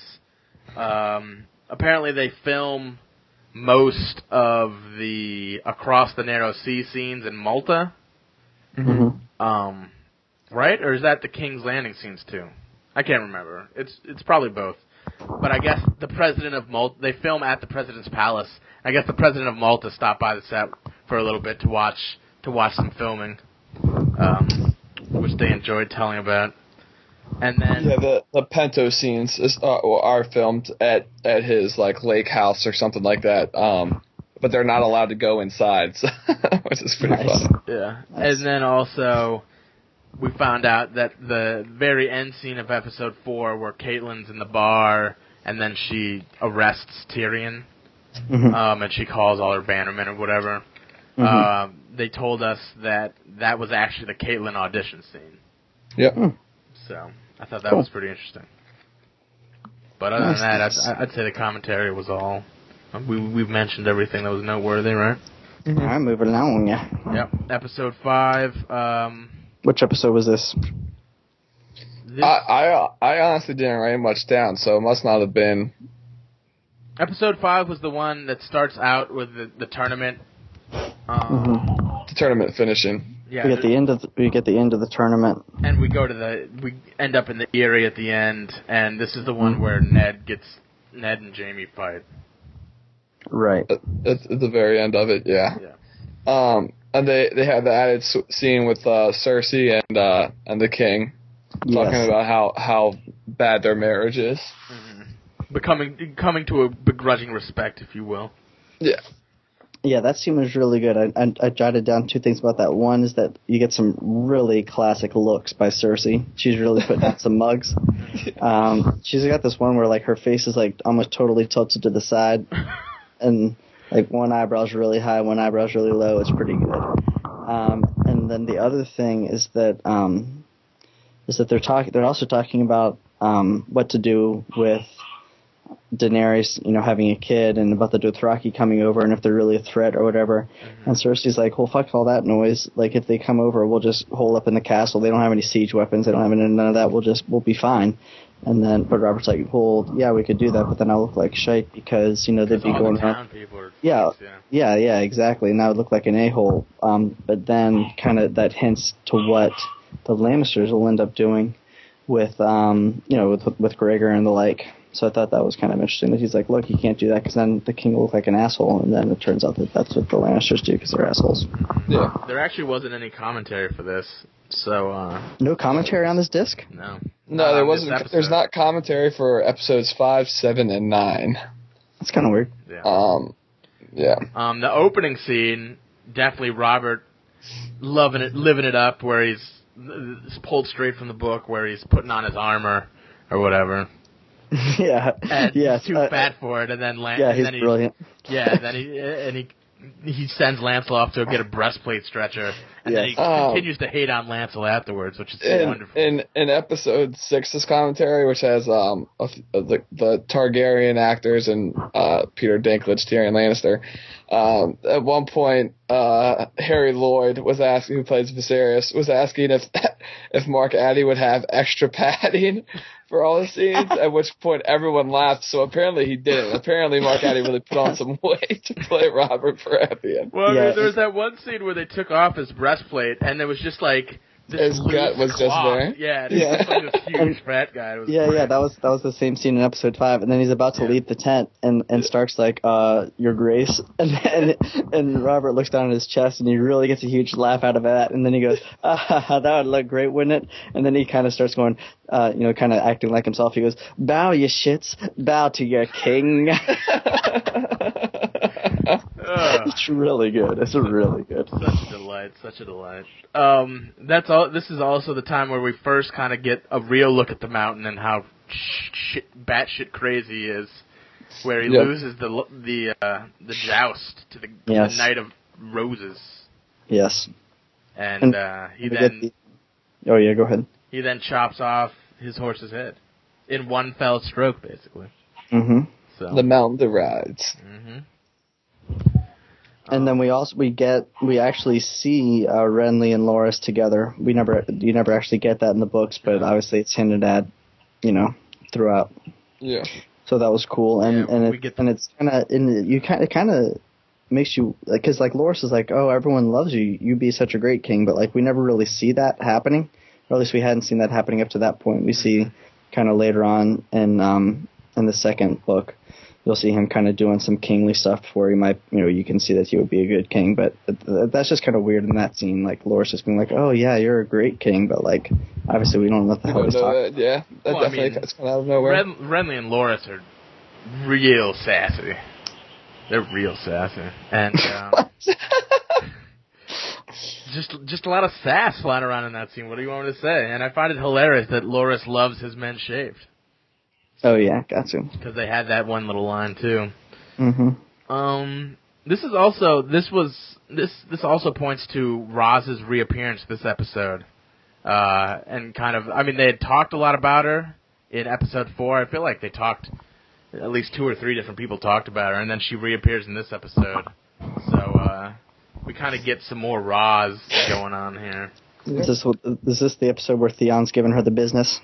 Um. Apparently, they film most of the Across the Narrow Sea scenes in Malta. Mm-hmm. Um. Right, or is that the King's Landing scenes too? I can't remember. It's it's probably both. But I guess the president of Malta, they film at the president's palace. I guess the president of Malta stopped by the set for a little bit to watch to watch some filming, um, which they enjoyed telling about. And then Yeah, the the Pinto scenes is, uh, are filmed at at his like lake house or something like that. Um, but they're not allowed to go inside, so, which is pretty Nice. funny. yeah, Nice. and then also we found out that the very end scene of episode four, where Caitlyn's in the bar and then she arrests Tyrion, Mm-hmm. um, and she calls all her bannermen or whatever. Mm-hmm. Uh, they told us that that was actually the Caitlyn audition scene. Yep. So I thought that Cool. was pretty interesting. But other Nice, than that, nice. I'd, I'd say the commentary was all. We we've mentioned everything that was noteworthy, right? All right, moving along. Yeah. Yep. Episode five. Um, Which episode was this? this I, I I honestly didn't write much down, so it must not have been. episode five was the one that starts out with the, the tournament. Um, Mm-hmm. The tournament finishing. Yeah. We get the end of the, we get the end of the tournament. And we go to the we end up in the Erie at the end, and this is the one where Ned gets Ned and Jamie fight. Right. At, at, at the very end of it, yeah. Yeah. Um, and they they had the added s- scene with uh, Cersei and uh, and the king talking Yes. about how how bad their marriage is. Mm-hmm. Becoming coming to a begrudging respect, if you will. Yeah. Yeah, that scene was really good. I, I, I jotted down two things about that. One is that you get some really classic looks by Cersei. She's really putting out some mugs. Um, she's got this one where like her face is like almost totally tilted to the side, and like one eyebrow's really high, one eyebrow's really low. It's pretty good. Um, and then the other thing is that um, is that they're talking. They're also talking about um, what to do with Daenerys, you know, having a kid, and about the Dothraki coming over, and if they're really a threat or whatever. Mm-hmm. And Cersei's like, well, fuck all that noise. Like, if they come over, we'll just hole up in the castle. They don't have any siege weapons. They don't have any, none of that. We'll just, we'll be fine. And then, but Robert's like, well, yeah, we could do that, but then I'll look like shite because, you know, they'd be all going the town around. people are Yeah, freaks, yeah. yeah, yeah, exactly. And I would look like an a-hole. Um, but then kind of that hints to what the Lannisters will end up doing with, um, you know, with with Gregor and the like. So I thought that was kind of interesting that he's like, look, you can't do that because then the king will look like an asshole. And then it turns out that that's what the Lannisters do because they're assholes. Yeah. There actually wasn't any commentary for this, so uh, No commentary on this disc? no. No, Not there on wasn't. this episode. There's not commentary for episodes five, seven, and nine. That's kind of weird. Yeah. Um, yeah. Um, the opening scene, definitely Robert loving it, living it up, where he's it's pulled straight from the book, where he's putting on his armor, or whatever. yeah, And yes, he's too uh, fat for it, and then Lan- yeah, and he's then he, brilliant. Yeah, and then he and he he sends Lancel off to go get a breastplate stretcher, and then Yes. he Um, continues to hate on Lancel afterwards, which is in, wonderful. in in episode six's commentary, which has um a, the the Targaryen actors and uh, Peter Dinklage, Tyrion Lannister. Um, at one point, uh, Harry Lloyd was asking, who plays Viserys, was asking if if Mark Addy would have extra padding for all the scenes. At which point, everyone laughed. So apparently, he didn't. Apparently, Mark Addy really put on some weight to play Robert Baratheon. Well, Yeah. there was that one scene where they took off his breastplate, and there was just like this His loose gut was just cloth. there? Yeah, it was Yeah. just like this huge fat guy. It was Yeah, great. yeah, that was that was the same scene in episode five, and then he's about to Yeah. leave the tent, and, and Stark's like, uh, "Your Grace," and and and Robert looks down at his chest, and he really gets a huge laugh out of that, and then he goes, ah, "That would look great, wouldn't it?" And then he kind of starts going, uh, you know, kind of acting like himself. He goes, "Bow, you shits, bow to your king." Ugh. It's really good. It's really good. Such a delight, such a delight. Um, that's all. This is also the time where we first kind of get a real look at the Mountain and how shit, batshit crazy he is, where he Yep. loses the the uh, the joust to the, Yes. the Knight of Roses, Yes. and, And uh, he we get then the- Oh yeah, go ahead. he then chops off his horse's head in one fell stroke, basically. Mm-hmm. So. The mountain divides. hmm And then we also we get we actually see uh, Renly and Loras together. We never you never actually get that in the books, but obviously it's hinted at, you know, throughout. Yeah. So that was cool, and Yeah, and we it, get and it's kind of and you kind of kind of makes you because like Loras is like, oh, everyone loves you, you be such a great king, but like we never really see that happening, or at least we hadn't seen that happening up to that point. We see kind of later on in um in the second book. You'll see him kind of doing some kingly stuff before he might, you know, you can see that he would be a good king. But that's just kind of weird in that scene. Like, Loras just being like, oh, yeah, you're a great king. But, like, obviously we don't know what the You hell don't he's know talking that, yeah. That Well, I definitely mean, comes kind of out of nowhere. Ren- Renly and Loras are real sassy. They're real sassy. And um, just just a lot of sass flying around in that scene. What do you want me to say? And I find it hilarious that Loras loves his men shaved. Oh, yeah, got to. Because they had that one little line, too. Mm-hmm. Um, this is also, this was, this this also points to Roz's reappearance this episode. Uh, and kind of, I mean, they had talked a lot about her in episode four. I feel like they talked, at least two or three different people talked about her, and then she reappears in this episode. So, uh, we kind of get some more Roz going on here. Is this, what- is this the episode where Theon's giving her the business?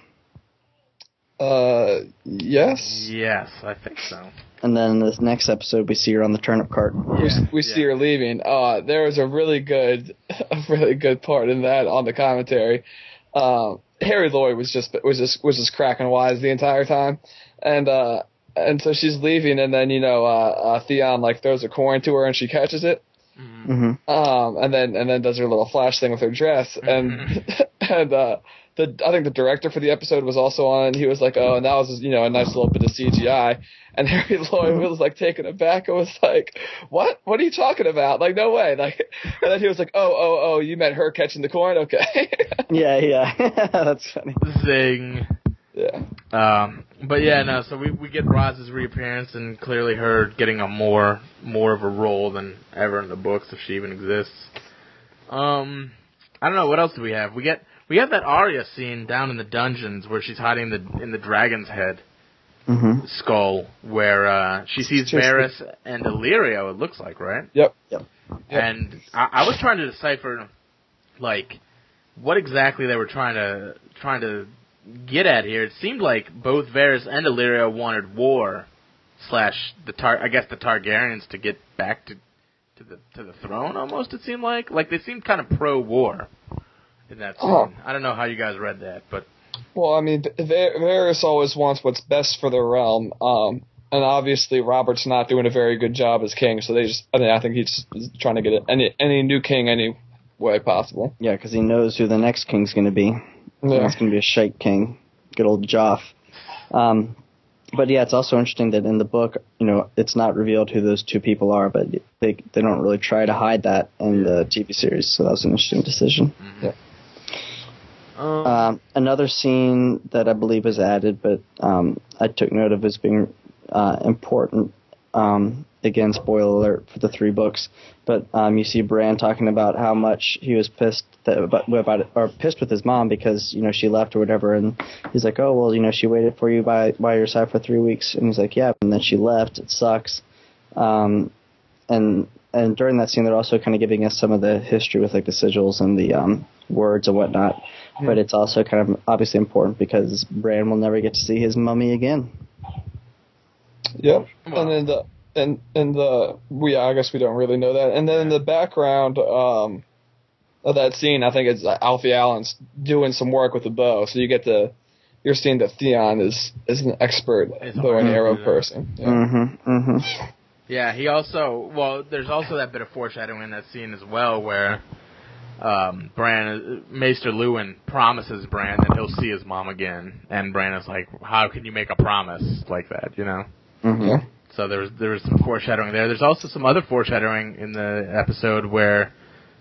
Uh, yes. Yes, I think so. And then in this next episode, we see her on the turnip cart. We, Yeah, we yeah. see her leaving. Uh, there was a really good, a really good part in that on the commentary. Um, Harry Lloyd was just was just was just cracking wise the entire time, and uh, and so she's leaving, and then you know uh, uh, Theon like throws a coin to her, and she catches it. Mm-hmm. Um, and then and then does her little flash thing with her dress, and and uh, the I think the director for the episode was also on. He was like, oh, and that was you know a nice little bit of C G I. And Harry Lloyd was like taken aback and was like, what? What are you talking about? Like, no way. Like, and then he was like, oh, oh, oh, you meant her catching the coin? Okay. Yeah, yeah. That's funny. Zing. Yeah. Um, but yeah, no. So we we get Roz's reappearance, and clearly her getting a more more of a role than ever in the books, if she even exists. Um, I don't know what else do we have. We get we have that Arya scene down in the dungeons where she's hiding the in the dragon's head Mm-hmm. skull, where uh, she sees Just- Varys and Illyrio. It looks like, right? Yep. Yep. And I, I was trying to decipher, like, what exactly they were trying to trying to get at here. It seemed like both Varys and Illyrio wanted war, slash the tar I guess the Targaryens to get back to to the to the throne. Almost, it seemed like like they seemed kind of pro-war in that scene. Oh. I don't know how you guys read that, but Well, I mean, Var- Varys always wants what's best for the realm, um, and obviously Robert's not doing a very good job as king. So they just, I mean, I think he's just trying to get it, any any new king any way possible. Yeah, because he knows who the next king's going to be. Yeah. It's going to be a Sheik king, good old Joff. Um, but yeah, it's also interesting that in the book, you know, it's not revealed who those two people are, but they they don't really try to hide that in the T V series. So that was an interesting decision. Yeah. Um, um, another scene that I believe was added, but um, I took note of as being uh, important. Um, again, spoiler alert for the three books. But um, you see Bran talking about how much he was pissed that, about, about it, or pissed with his mom because you know she left or whatever, and he's like, oh well, you know she waited for you by by your side for three weeks, and he's like, yeah, and then she left. It sucks. Um, and and during that scene, they're also kind of giving us some of the history with like the sigils and the um, words and whatnot. Mm-hmm. But it's also kind of obviously important because Bran will never get to see his mummy again. Yep. Wow. And then the and and the we I guess we don't really know that. And then in the background um, of that scene, I think it's Alfie Allen's doing some work with the bow. So you get the you're seeing that Theon is is an expert it's bow and arrow person. Yeah. Mm-hmm. Mm-hmm. Yeah, he also well. There's also that bit of foreshadowing in that scene as well, where um, Bran, Maester Luwin, promises Bran that he'll see his mom again, and Bran is like, "How can you make a promise like that?" You know. Mm-hmm. So there was there was some foreshadowing there. There's also some other foreshadowing in the episode where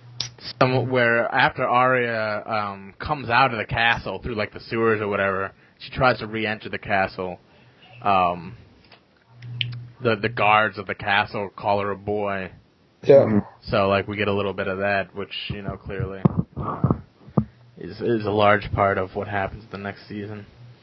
some where after Arya um, comes out of the castle through like the sewers or whatever, she tries to re-enter the castle. Um, the the guards of the castle call her a boy. Yeah. So like we get a little bit of that, which you know clearly uh, is is a large part of what happens the next season.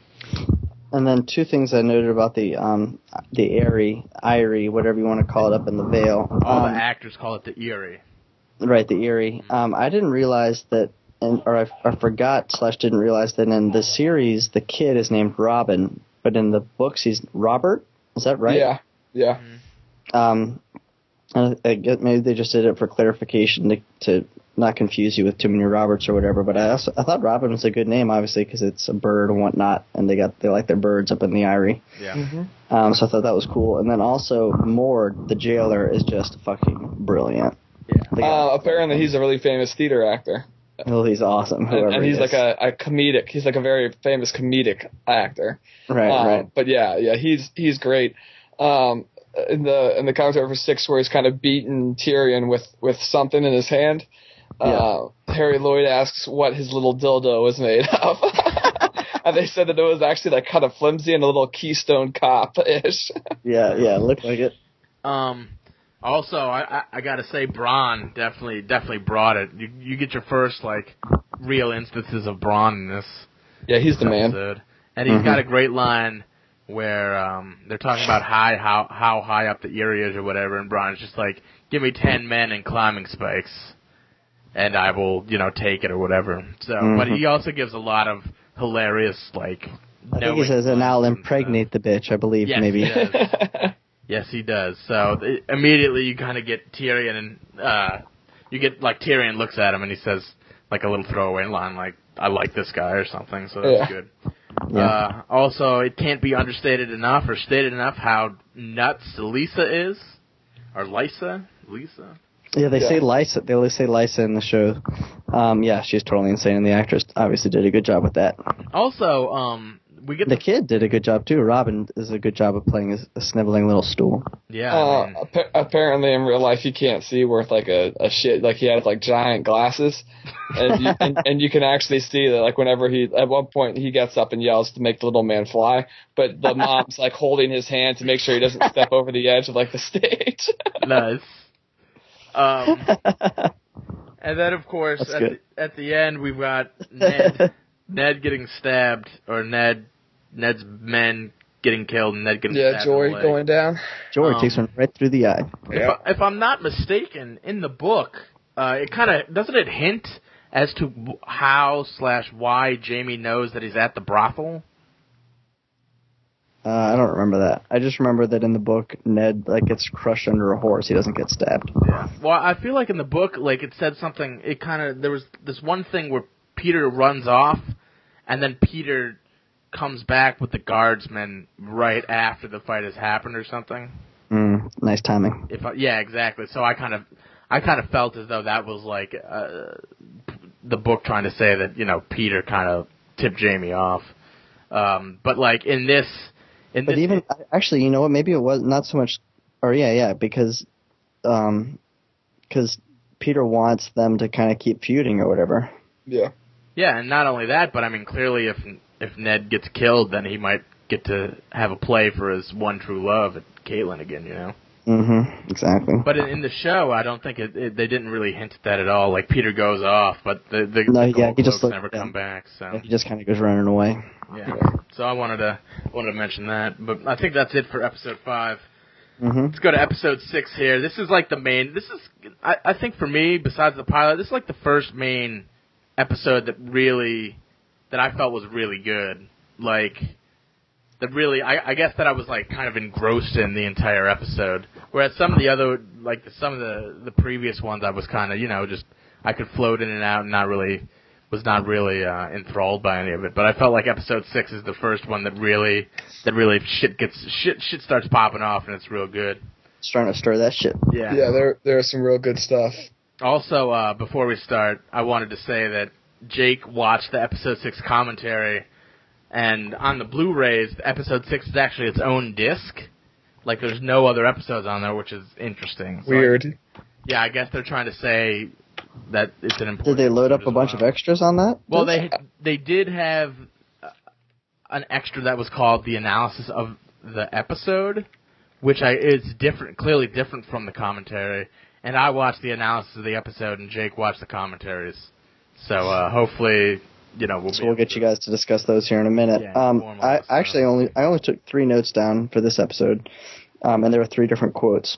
And then two things I noted about the um the Eyrie, Eyrie, whatever you want to call it, up in the Vale. All um, the actors call it the Eyrie. Right, the Eyrie. Um, I didn't realize that, and or I, I forgot slash didn't realize that in the series the kid is named Robin, but in the books he's Robert. Is that right? Yeah. Yeah. Um, I, I get maybe they just did it for clarification to to not confuse you with too many Roberts or whatever. But I also I thought Robin was a good name, obviously, because it's a bird and whatnot, and they got they like their birds up in the Eyrie. Yeah. Mm-hmm. Um, so I thought that was cool. And then also Mord, the jailer, is just fucking brilliant. Yeah. Uh, apparently, he's a really famous theater actor. Well, he's awesome. And, and he's he like a, a comedic. He's like a very famous comedic actor. Right. Um, right. But yeah, yeah, he's he's great. Um, in the in the commentary for six, where he's kind of beating Tyrion with, with something in his hand, yeah. uh, Harry Lloyd asks what his little dildo was made of, and they said that it was actually like kind of flimsy and a little Keystone Cop ish. yeah, yeah, it looked like it. Um. Also, I, I, I gotta say, Bronn definitely definitely brought it. You you get your first like real instances of Bronn in this. Yeah, he's the episode. man. And he's mm-hmm. got a great line where um, they're talking about high how how high up the Eyrie is or whatever, and Bronn's just like, "Give me ten men in climbing spikes, and I will, you know, take it or whatever." So, mm-hmm. But he also gives a lot of hilarious like. I think he says, "And I'll impregnate the bitch." I believe yes, maybe. He does. Yes, he does. So th- immediately you kind of get Tyrion, and uh, you get like Tyrion looks at him and he says like a little throwaway line like, "I like this guy" or something. So that's yeah. good. Yeah. Uh, also, it can't be understated enough or stated enough how nuts Lisa is, or Lysa, Lisa. Yeah, they yeah. say Lysa. They always say Lysa in the show. Um, yeah, she's totally insane, and the actress obviously did a good job with that. Also, um, we get the, the kid did a good job too. Robin does a good job of playing a, a sniveling little stool. Yeah. Uh, I mean, ap- apparently, in real life, he can't see worth like a, a shit. Like he has like giant glasses, and you, and, and you can actually see that. Like whenever he, at one point, he gets up and yells to make the little man fly, but the mom's like holding his hand to make sure he doesn't step over the edge of like the stage. Nice. Um, and then, of course, That's at good. the, at the end, we've got Ned, Ned getting stabbed, or Ned, Ned's men getting killed, and Ned getting yeah, stabbed. Jory in the leg. going down. Jory Um, takes one right through the eye. If, Yeah. I, if I'm not mistaken, in the book, uh, it kind of doesn't it hint as to how slash why Jaime knows that he's at the brothel. Uh, I don't remember that. I just remember that in the book, Ned like gets crushed under a horse. He doesn't get stabbed. Yeah. Well, I feel like in the book, like it said something. It kind of there was this one thing where Peter runs off, and then Peter comes back with the guardsmen right after the fight has happened or something. Mm, nice timing. If I, yeah, exactly. So I kind of, I kind of felt as though that was like uh, the book trying to say that you know Peter kind of tipped Jaime off. Um, but like in this, in But this, even actually, you know what? Maybe it was not so much. Or yeah, yeah, because, um, because Peter wants them to kind of keep feuding or whatever. Yeah. Yeah, and not only that, but I mean, clearly, if if Ned gets killed, then he might get to have a play for his one true love at Caitlin again. You know. Mm-hmm. Exactly. But in, in the show, I don't think it, it. They didn't really hint at that at all. Like Peter goes off, but the the, no, the yeah, gold he just cloaks looked, never yeah. come back. So yeah, he just kind of goes running away. Yeah. So I wanted to wanted to mention that, but I think that's it for episode five. Mm-hmm. Let's go to episode six here. This is like the main. This is I, I think for me, besides the pilot, this is like the first main episode that really that I felt was really good. Like that really, I, I guess that I was like kind of engrossed in the entire episode. Whereas some of the other, like the, some of the the previous ones, I was kind of you know just I could float in and out and not really. was not really uh, enthralled by any of it, but I felt like episode six is the first one that really, that really shit gets shit shit starts popping off and it's real good. It's trying to stir that shit. Yeah, Yeah, there there's some real good stuff. Also, uh, before we start, I wanted to say that Jake watched the episode six commentary, and on the Blu-rays, episode six is actually its own disc. Like, there's no other episodes on there, which is interesting. So Weird. I, yeah, I guess they're trying to say that it's an important. Did they load up a as bunch well. of extras on that? Well, they they did have uh, an extra that was called the analysis of the episode, which I is different, clearly different from the commentary. And I watched the analysis of the episode, and Jake watched the commentaries. So uh, hopefully, you know, we'll. So be we'll get to, you guys to discuss those here in a minute. Yeah, um, I us, actually so. only I only took three notes down for this episode, um, and there were three different quotes.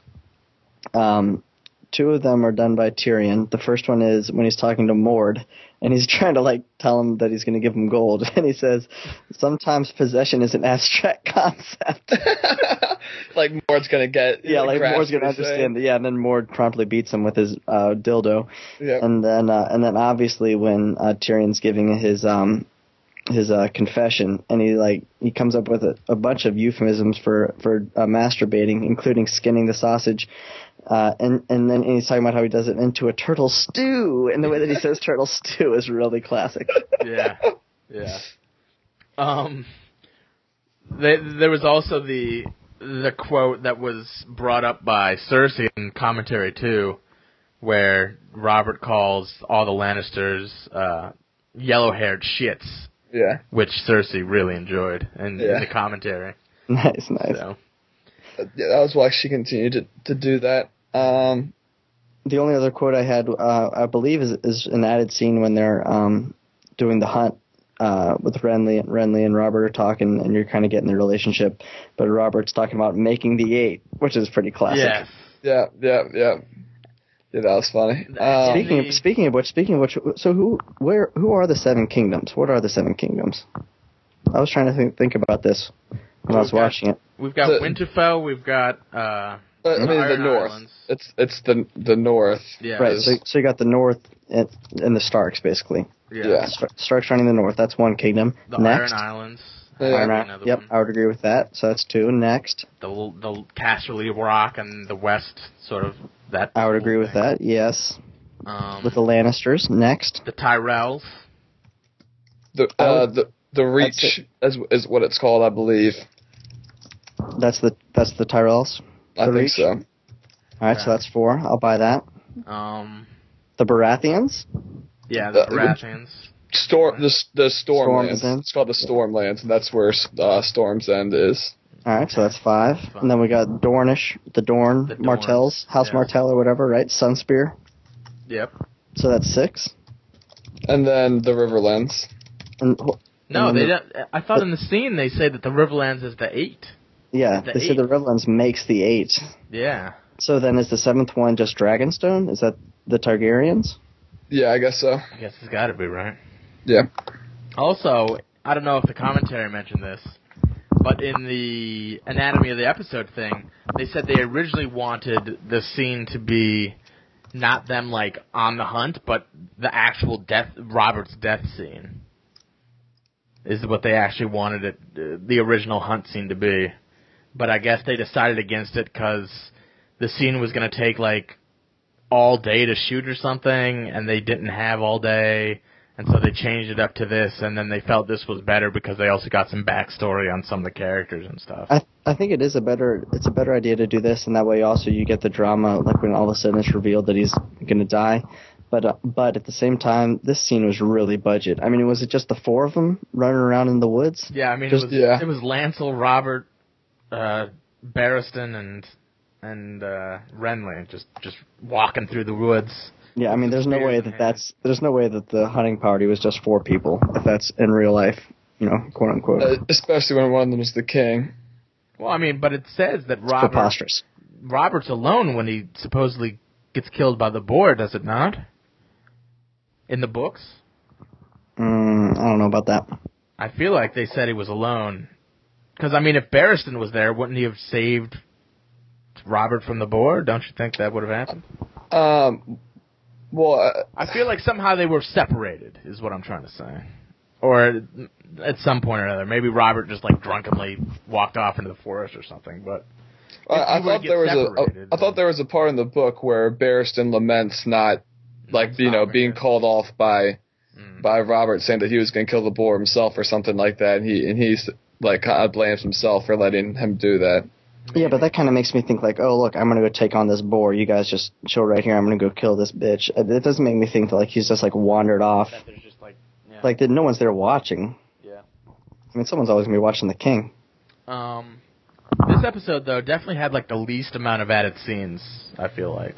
Um, two of them are done by Tyrion. The first one is when he's talking to Mord, and he's trying to like tell him that he's going to give him gold, and he says, "Sometimes possession is an abstract concept." Like Mord's gonna get yeah, like grasp Mord's gonna what he's understand. saying. Yeah, and then Mord promptly beats him with his uh, dildo. Yep. And then uh, and then obviously when uh, Tyrion's giving his um his uh, confession, and he like he comes up with a, a bunch of euphemisms for for uh, masturbating, including skinning the sausage. Uh, and, and then he's talking about how he does it into a turtle stew, and the way that he says turtle stew is really classic. Yeah, yeah. Um, they, there was also the the quote that was brought up by Cersei in commentary too, where Robert calls all the Lannisters uh, yellow-haired shits. Yeah. Which Cersei really enjoyed in, yeah. in the commentary. Nice, nice. So. Yeah, that was why she continued to, to do that. Um, the only other quote I had, uh, I believe, is is an added scene when they're um, doing the hunt uh, with Renly, Renly and Robert are talking, and you're kind of getting the relationship. But Robert's talking about making the eight, which is pretty classic. Yes. Yeah, yeah, yeah. Yeah, that was funny. Um, speaking of, speaking of which, speaking of which, so who, where, who are the Seven Kingdoms? What are the Seven Kingdoms? I was trying to think, think about this when I was got, watching it. We've got the, Winterfell. We've got. Uh, Uh, I mean, Iron the north. Islands. It's it's the the north. Yeah. Right. So, so you got the north and, and the Starks, basically. Yeah. Yeah. Star- Starks running the north. That's one kingdom. The Next, Iron Islands. Yeah. Iron Another Islands. Yep, one. I would agree with that. So that's two. Next, The the Casterly Rock and the West, sort of that. I would agree thing. with that. Yes. Um, With the Lannisters. Next, the Tyrells. The uh, the the Reach is is what it's called, I believe. that's the that's the Tyrells. I The think Reach? so. All right, Yeah. so that's four. I'll buy that. Um, The Baratheons. yeah, the Uh, Baratheons. Storm the the Stormlands. Storm's End. It's called the Stormlands, and that's where uh, Storm's End is. All right, so that's five. And then we got Dornish, the Dorn, The Dorns, Martells, House yeah. Martell or whatever, right? Sunspear. Yep. So that's six. And then the Riverlands. And, No, and they. then Don't, I thought in the scene they say that the Riverlands is the eight. the, yeah, the they say eight. the Riverlands makes the eight. Yeah. So then is the seventh one just Dragonstone? Is that the Targaryens? Yeah, I guess so. I guess it's got to be right. Yeah. Also, I don't know if the commentary mentioned this, but in the anatomy of the episode thing, they said they originally wanted the scene to be not them like on the hunt, but the actual death, Robert's death scene, is what they actually wanted it, uh, the original hunt scene to be. But I guess they decided against it because the scene was going to take like all day to shoot or something, and they didn't have all day. And so they changed it up to this, and then they felt this was better because they also got some backstory on some of the characters and stuff. I I think it is a better it's a better idea to do this, and that way also you get the drama, like when all of a sudden it's revealed that he's going to die. But uh, but at the same time, this scene was really budget. I mean, was it just the four of them running around in the woods? Yeah, I mean, Just- it was yeah. it was Lancel, Robert, uh, Barristan, and and uh, Renly just just walking through the woods. Yeah, I mean, there's no Spears way in that hand. that's there's no way that the hunting party was just four people. If that's in real life, you know, quote unquote. Uh, especially when one of them is the king. Well, I mean, but it says that It's Robert preposterous. Robert's alone when he supposedly gets killed by the boar, does it not? In the books? Mm, I don't know about that. I feel like they said he was alone. Because, I mean, if Barristan was there, wouldn't he have saved Robert from the boar? Don't you think that would have happened? Um, well, uh, I feel like somehow they were separated, is what I'm trying to say. Or at some point or another. Maybe Robert just, like, drunkenly walked off into the forest or something, but... I, I you were to thought get there was separated, a, I thought there was a part in the book where Barristan laments not, like, you know, stopping being it. called off by Mm. by Robert, saying that he was going to kill the boar himself or something like that, and he and he's like kind of blames himself for letting him do that. Yeah, but that kind of makes me think like, oh look, I'm gonna go take on this boar. You guys just chill right here. I'm gonna go kill this bitch. It doesn't make me think that like he's just like wandered off. That there's just, like, yeah. Like that no one's there watching. Yeah. I mean, someone's always gonna be watching the king. Um, this episode, though, definitely had, like, the least amount of added scenes, I feel like.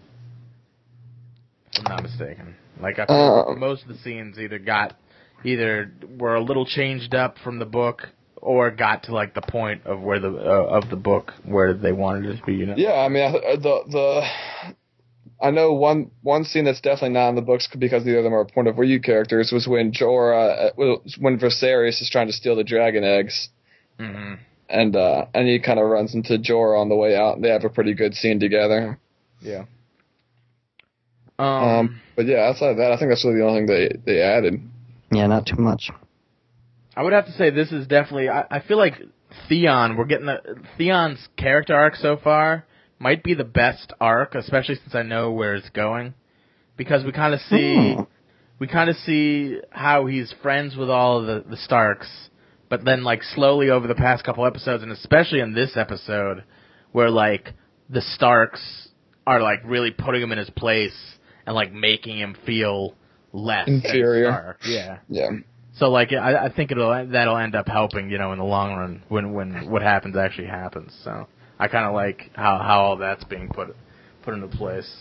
If I'm not mistaken. Like, I feel Uh, like most of the scenes either got, either were a little changed up from the book, or got to, like, the point of where the, uh, of the book where they wanted it to be, you know? Yeah, I mean, I- the the I know one one scene that's definitely not in the books because the other them are point of view characters was when Jorah, uh, was when Viserys is trying to steal the dragon eggs. Mm-hmm. And uh, and he kind of runs into Jorah on the way out. They have a pretty good scene together. Yeah. Um, Um, but yeah, outside of that, I think that's really the only thing they they added. Yeah, not too much. I would have to say this is definitely, I, I feel like Theon, we're getting the, Theon's character arc so far might be the best arc, especially since I know where it's going. Because we kind of see, Hmm. we kind of see how he's friends with all of the, the Starks, but then like slowly over the past couple episodes, and especially in this episode, where like the Starks are like really putting him in his place and like making him feel less than Inferior. Stark. Yeah. Yeah. So like I, I think it'll that'll end up helping, you know, in the long run when when what happens actually happens. So I kind of like how how all that's being put put into place.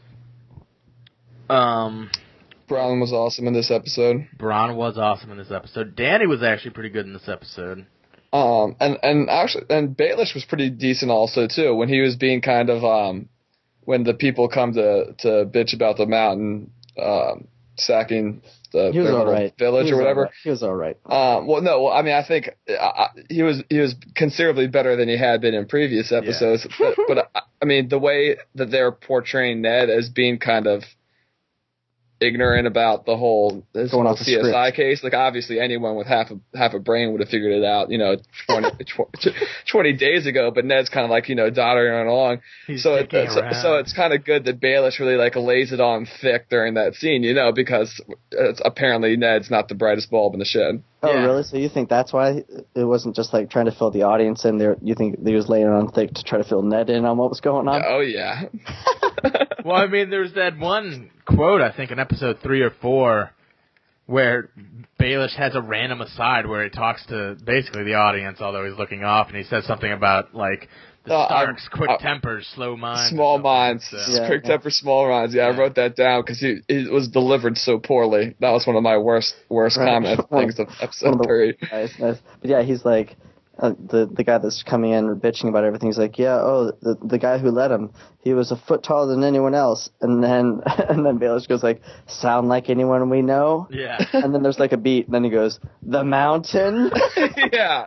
Um, Brown was awesome in this episode. Bronn was awesome in this episode. Danny was actually pretty good in this episode. Um, and and actually, and Baelish was pretty decent also too when he was being kind of um, when the people come to to bitch about the mountain um, sacking the He was their all little right. village He was or whatever. all right. He was all right. Um, well, no, well, I mean, I think uh, I, he was he was considerably better than he had been in previous episodes. but, but I, I mean, the way that they're portraying Ned as being kind of ignorant about the whole this Going whole off the C S I script. case, like obviously anyone with half a half a brain would have figured it out, you know, twenty, twenty days ago. But Ned's kind of like you know doddering along. He's So, it, dicking so, around. so it's kind of good that Baelish really like lays it on thick during that scene, you know, because it's, apparently Ned's not the brightest bulb in the shed. Oh, Yeah. really? So you think that's why it wasn't just like trying to fill the audience in there? You think he was laying it on thick to try to fill Ned in on what was going on? Oh yeah. Well, I mean, there's that one quote I think in episode three or four where Baelish has a random aside where he talks to basically the audience, although he's looking off, and he says something about like the Uh, Starks, I'm- quick uh, tempers, slow minds, or Small something. minds, So- Yeah, quick yeah. temper, small minds. Yeah, I Yeah. wrote that down because he it was delivered so poorly. That was one of my worst worst Right. comment One- things of One episode of the- three. Nice, nice. But yeah, he's like uh, the the guy that's coming in bitching about everything. He's like, yeah, oh, the the guy who led him, he was a foot taller than anyone else. And then and then Baelish goes like, sound like anyone we know? Yeah. And then there's like a beat, and then he goes, the mountain. yeah.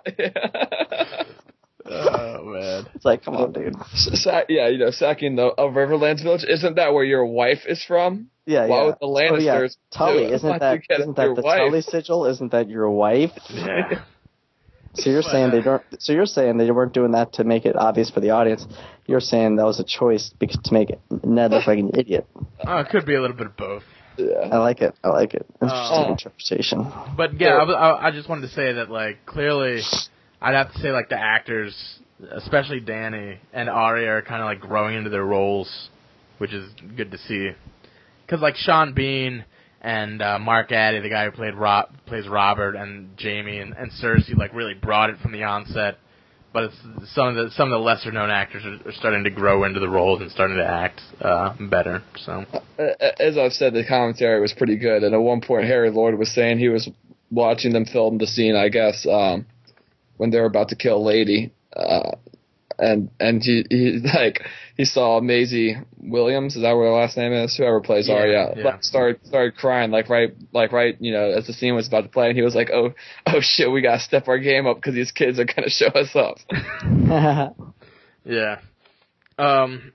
Oh man. It's like, come on, dude. Sa- yeah, you know, sacking the of Riverlands village. Isn't that where your wife is from? Yeah, Why yeah. would the Lannisters oh, yeah. Tully, do- isn't why'd that you get isn't your that the wife? Tully sigil? Isn't that your wife? Yeah. So you're saying they don't. So you're saying they weren't doing that to make it obvious for the audience. You're saying that was a choice because to make it, Ned look like an idiot. Oh, it could be a little bit of both. Yeah. I like it. I like it. Interesting Oh. interpretation. But yeah, I, was- I, I just wanted to say that like clearly, I'd have to say like the actors, especially Danny and Arya, are kind of like growing into their roles, which is good to see. because like Sean Bean and uh, Mark Addy, the guy who played Rob, plays Robert, and Jamie and, and Cersei, like really brought it from the onset. But it's, some of the some of the lesser known actors are, are starting to grow into the roles and starting to act uh, better. So, as I've said, the commentary was pretty good. And at one point, Harry Lloyd was saying he was watching them film the scene, I guess, um, when they were about to kill Lady, uh, and and he, he like he saw Maisie Williams, is that what her last name is? Whoever plays yeah, Arya, yeah. like, started started crying like right like right you know as the scene was about to play, and he was like, oh oh shit, we gotta step our game up because these kids are gonna show us up. Yeah. Um.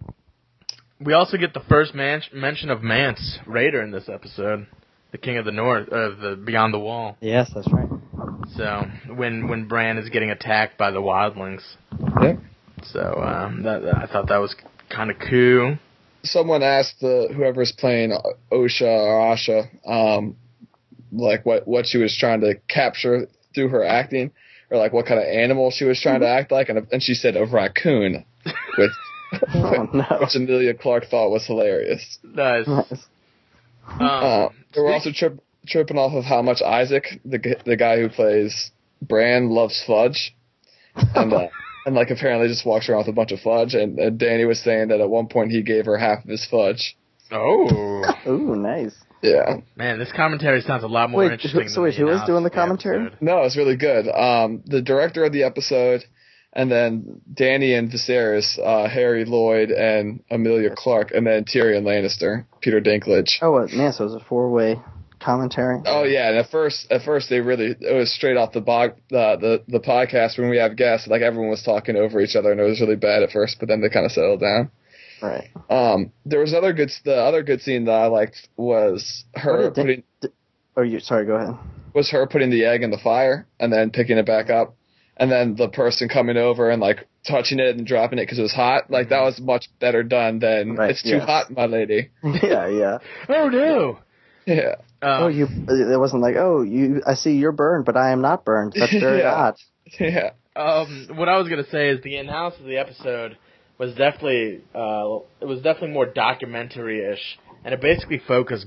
We also get the first man- mention of Mance Rayder in this episode, the King of the North, uh, the Beyond the Wall. Yes, that's right. So when when Bran is getting attacked by the wildlings. Yeah. So um, that, that I thought that was kind of cool. Someone asked the whoever's playing Osha or Asha, um, like what what she was trying to capture through her acting, or like what kind of animal she was trying to act like, and and she said a raccoon, which, oh, no. which Emilia Clarke thought was hilarious. Nice. Nice. Um, Uh, they were also trip, tripping off of how much Isaac, the g- the guy who plays Bran, loves fudge, and uh, and like apparently just walks around with a bunch of fudge. And, and Danny was saying that at one point he gave her half of his fudge. Oh. Ooh, nice. Yeah. Man, this commentary sounds a lot more Wait, interesting. who, so than wait, the who was doing the analysis commentary? episode. No, it's really good. Um, the director of the episode, and then Danny and Viserys, uh, Harry Lloyd and Emilia Clarke, and then Tyrion Lannister, Peter Dinklage. Oh, uh, man, so it was a four-way commentary? Oh yeah, and at first, at first they really it was straight off the bog, uh, the the podcast when we have guests, like everyone was talking over each other, and it was really bad at first, but then they kind of settled down. Right. Um, there was other good, the other good scene that I liked was her What did putting Din- Oh, you sorry, go ahead. was her putting the egg in the fire and then picking it back up, and then the person coming over and like touching it and dropping it because it was hot. Like that was much better done than Right, it's too yes. hot, my lady. yeah, yeah. Oh no. Yeah. Um, oh, you. It wasn't like, oh, you. I see you're burned, but I am not burned. That's very Yeah. odd. Yeah. Um, what I was gonna say is the analysis of the episode was definitely uh, it was definitely more documentary-ish, and it basically focused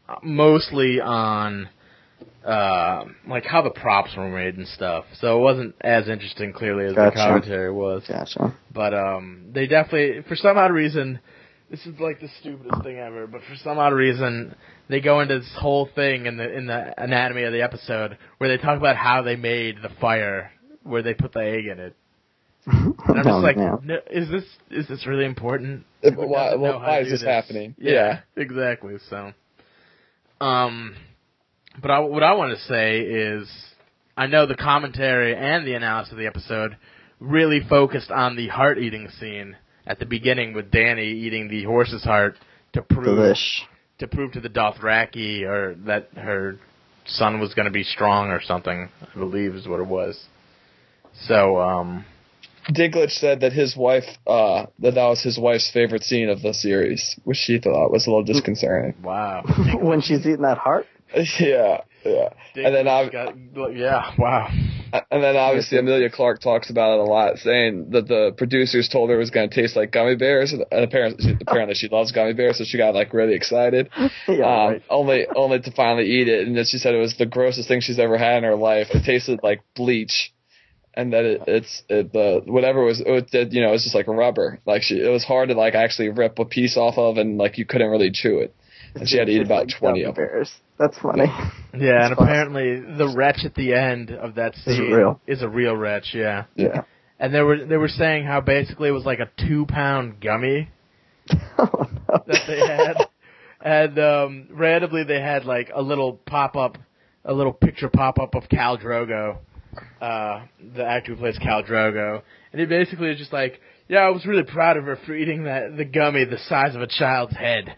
mostly on uh, like how the props were made and stuff. So it wasn't as interesting, clearly, as Gotcha. the commentary was. Gotcha. But um, they definitely, for some odd reason, this is like the stupidest thing ever. But for some odd reason, they go into this whole thing in the in the anatomy of the episode where they talk about how they made the fire, where they put the egg in it. And I'm No, just like, no. no, is this is this really important? Uh, Who why- doesn't know how why to is do this happening? Yeah, Yeah. exactly. So, um, but I, what I want to say is, I know the commentary and the analysis of the episode really focused on the heart eating scene at the beginning with Danny eating the horse's heart to prove Delish. to prove to the Dothraki or that her son was going to be strong or something. I believe is what it was. So, um. Dinklage said that his wife, uh, that that was his wife's favorite scene of the series, which she thought was a little disconcerting. Wow. When she's eating that heart? yeah, yeah. And then, I, got, yeah, wow. and then obviously Emilia Clarke talks about it a lot, saying that the producers told her it was going to taste like gummy bears, and apparently, apparently she loves gummy bears, so she got like really excited. Yeah, um, right. Only, only to finally eat it, and then she said it was the grossest thing she's ever had in her life. It tasted like bleach. And that it, it's it, the whatever was it, it, you know, it was just like a rubber. Like she, it was hard to like actually rip a piece off of, and like you couldn't really chew it. And she had to eat about twenty of them. Bears. That's funny. Yeah, and That's apparently the wretch at the end of that scene real. is a real wretch. Yeah. Yeah. And they were they were saying how basically it was like a two pound gummy Oh, no. that they had, and um, randomly they had like a little pop up, a little picture pop up of Khal Drogo. Uh, the actor who plays Khal Drogo, and he basically is just like, yeah, I was really proud of her for eating that the gummy the size of a child's head.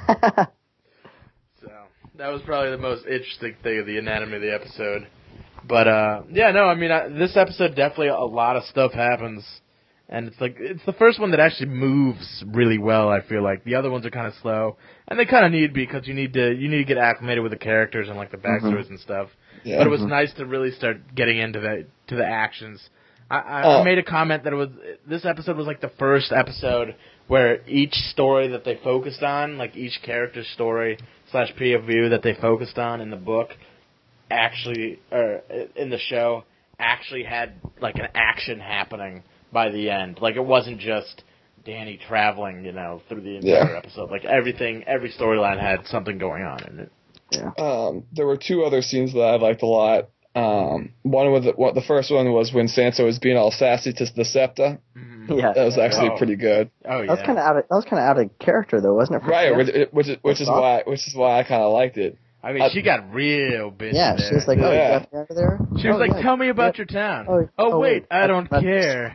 So that was probably the most interesting thing of the anatomy of the episode. But uh, yeah, no, I mean I, this episode definitely a lot of stuff happens, and it's like it's the first one that actually moves really well. I feel like the other ones are kind of slow, and they kind of need because you need to you need to get acclimated with the characters and like the backstories Mm-hmm. and stuff. Yeah. But it was nice to really start getting into the to the actions I, I, Oh. I made a comment that it was this episode was like the first episode where each story that they focused on, like each character's story slash P O V that they focused on in the book, actually, or in the show, actually had like an action happening by the end. Like it wasn't just Danny traveling, you know, through the entire Yeah. episode. Like everything, every storyline had something going on in it. Yeah. Um, there were two other scenes that I liked a lot. Um, one was what the first one was when Sansa was being all sassy to the Septa. Yeah. That was actually Oh. pretty good. Oh yeah, That was kind of out of that was kind of out of character though, wasn't it? for Right, Sansa? which, which is which is That's why which is why I kind of liked it. I mean, I- she got real busy. Yeah, there. she was like, "Oh, Yeah. you got me out of there." She was Oh, like, yeah. "Tell me about Yeah. your town." Oh, Oh, oh, wait, wait, I don't that's- care.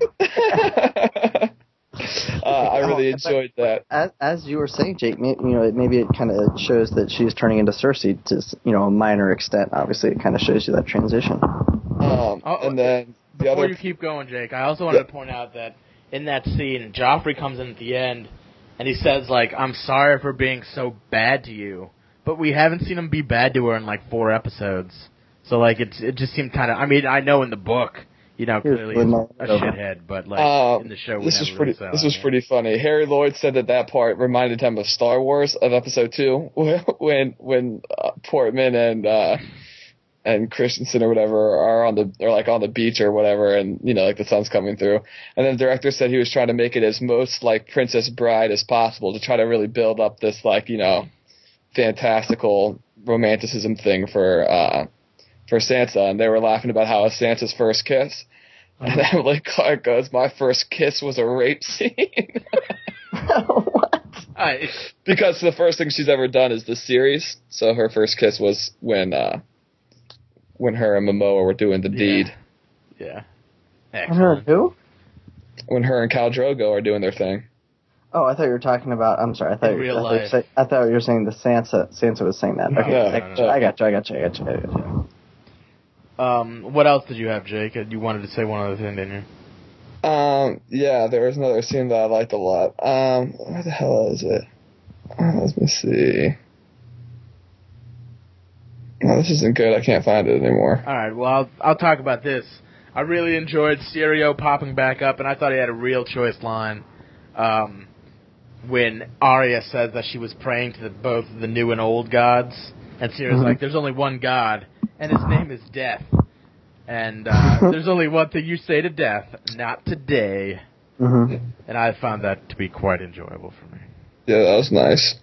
uh, I really enjoyed that. As, as you were saying, Jake, may, you know, maybe it kind of shows that she's turning into Cersei to, you know, a minor extent. Obviously, it kind of shows you that transition. Um, Oh, and then the Before other you keep going, Jake, I also wanted to point out that in that scene, Joffrey comes in at the end, and he says, like, "I'm sorry for being so bad to you," but we haven't seen him be bad to her in like four episodes. So like, it's it just seemed kind of. I mean, I know in the book, you know, He was clearly really he's mulling a it over. shithead, but like Uh, in the show, we this never was pretty. really saw This it, was yeah. pretty funny. Harry Lloyd said that that part reminded him of Star Wars of Episode Two, when when uh, Portman and uh, and Christensen or whatever are on the are like on the beach or whatever, and you know like the sun's coming through, and then the director said he was trying to make it as most like Princess Bride as possible to try to really build up this like you know fantastical romanticism thing for uh, for Sansa, and they were laughing about how it's Sansa's first kiss. And Emily Clark goes, "My first kiss was a rape scene." What? I, Because the first thing she's ever done is the series. So her first kiss was when uh, when her and Momoa were doing the Yeah. deed. yeah, Her excellent. who? When her and Khal Drogo are doing their thing. Oh, I thought you were talking about. I'm sorry. I thought In you, real I thought you life. say, I thought you were saying the Sansa. Sansa was saying that. No, Okay, no, I, no, gotcha, no. I got you. I got you. I got you. I got you. Um, what else did you have, Jake? You wanted to say one other thing, didn't you? Um, yeah, there was another scene that I liked a lot. Um, where the hell is it? Uh, let me see. No, this isn't good. I can't find it anymore. All right, well, I'll, I'll talk about this. I really enjoyed Sirio popping back up, and I thought he had a real choice line um, when Arya says that she was praying to the, both the new and old gods, and Sirio's Mhm. like, "There's only one God, and his name is Death, and uh, there's only one thing you say to Death, not today." Mm-hmm. And I found that to be quite enjoyable for me. Yeah, that was nice.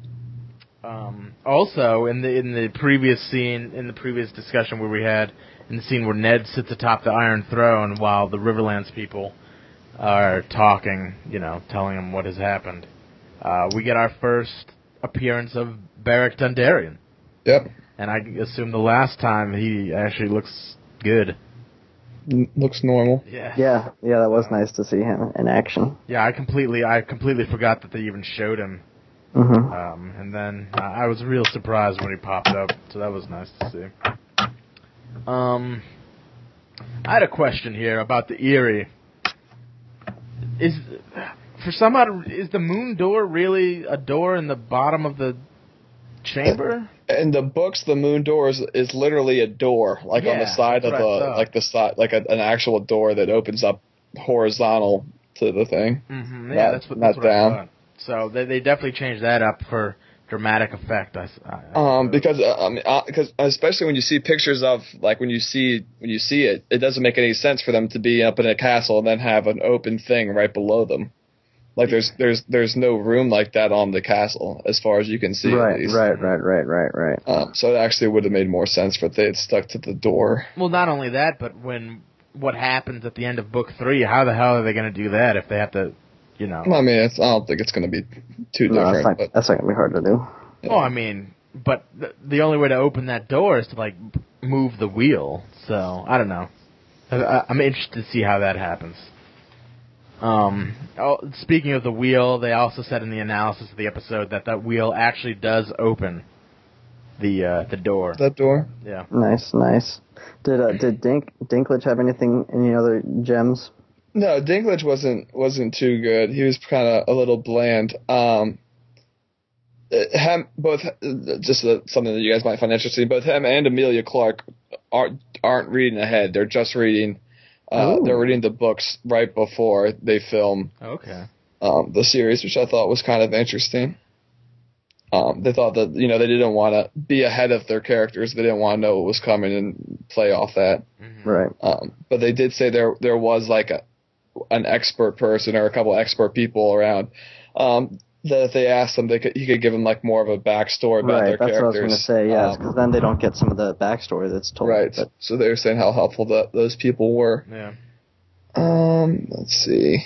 Um, also, in the in the previous scene, in the previous discussion where we had, in the scene where Ned sits atop the Iron Throne while the Riverlands people are talking, you know, telling him what has happened, uh, we get our first appearance of Beric Dondarrion. Yep. And I assume the last time he actually looks good. N- looks normal. Yeah. Yeah, yeah, that was nice to see him in action. Yeah, I completely, I completely forgot that they even showed him. Mm-hmm. Um, and then uh, I was real surprised when he popped up, so that was nice to see. Um, I had a question here about the Eyrie. Is for some odd, is the moon door really a door in the bottom of the chamber? In the books, the moon door is, is literally a door, like on the Yeah, side of that's the, what I thought. like the side, like a, an actual door that opens up horizontal to the thing. Mm-hmm. Yeah, Not- that's what, not that's what down. I thought. So they they definitely changed that up for dramatic effect. I, s- I- I Um, suppose. because uh, I mean, uh, because especially when you see pictures of like when you see when you see it, it doesn't make any sense for them to be up in a castle and then have an open thing right below them. Like there's there's there's no room like that on the castle as far as you can see. at Right, least. right, right, right, right, right. Um, so it actually would have made more sense if they had stuck to the door. Well, not only that, but when what happens at the end of book three, how the hell are they going to do that if they have to, you know? Well, I mean, it's, I don't think it's going to be too No, that's different. not, but that's not gonna be hard to do. Well, I mean, but the, the only way to open that door is to like move the wheel. So I don't know. I, I, I'm interested to see how that happens. Um, oh, speaking of the wheel, they also said in the analysis of the episode that that wheel actually does open the uh, the door. that door. Yeah. Nice, nice. Did uh, did Dink Dinklage have anything? Any other gems? No, Dinklage wasn't wasn't too good. He was kind of a little bland. Um, uh, him, both uh, just uh, something that you guys might find interesting. Both him and Emilia Clarke aren't aren't reading ahead. They're just reading Uh, they're reading the books right before they film Okay. um, the series, which I thought was kind of interesting. Um, they thought that, you know, they didn't want to be ahead of their characters. They didn't want to know what was coming and play off that. Mm-hmm. Right. Um, but they did say there there was like a, an expert person or a couple expert people around um, that if they asked them, they could he could give them like more of a backstory about Right, their that's characters. what I was going to say, yeah, because Um, then they don't get some of the backstory that's told. right. But, So they were saying how helpful that those people were. Yeah. Um, let's see.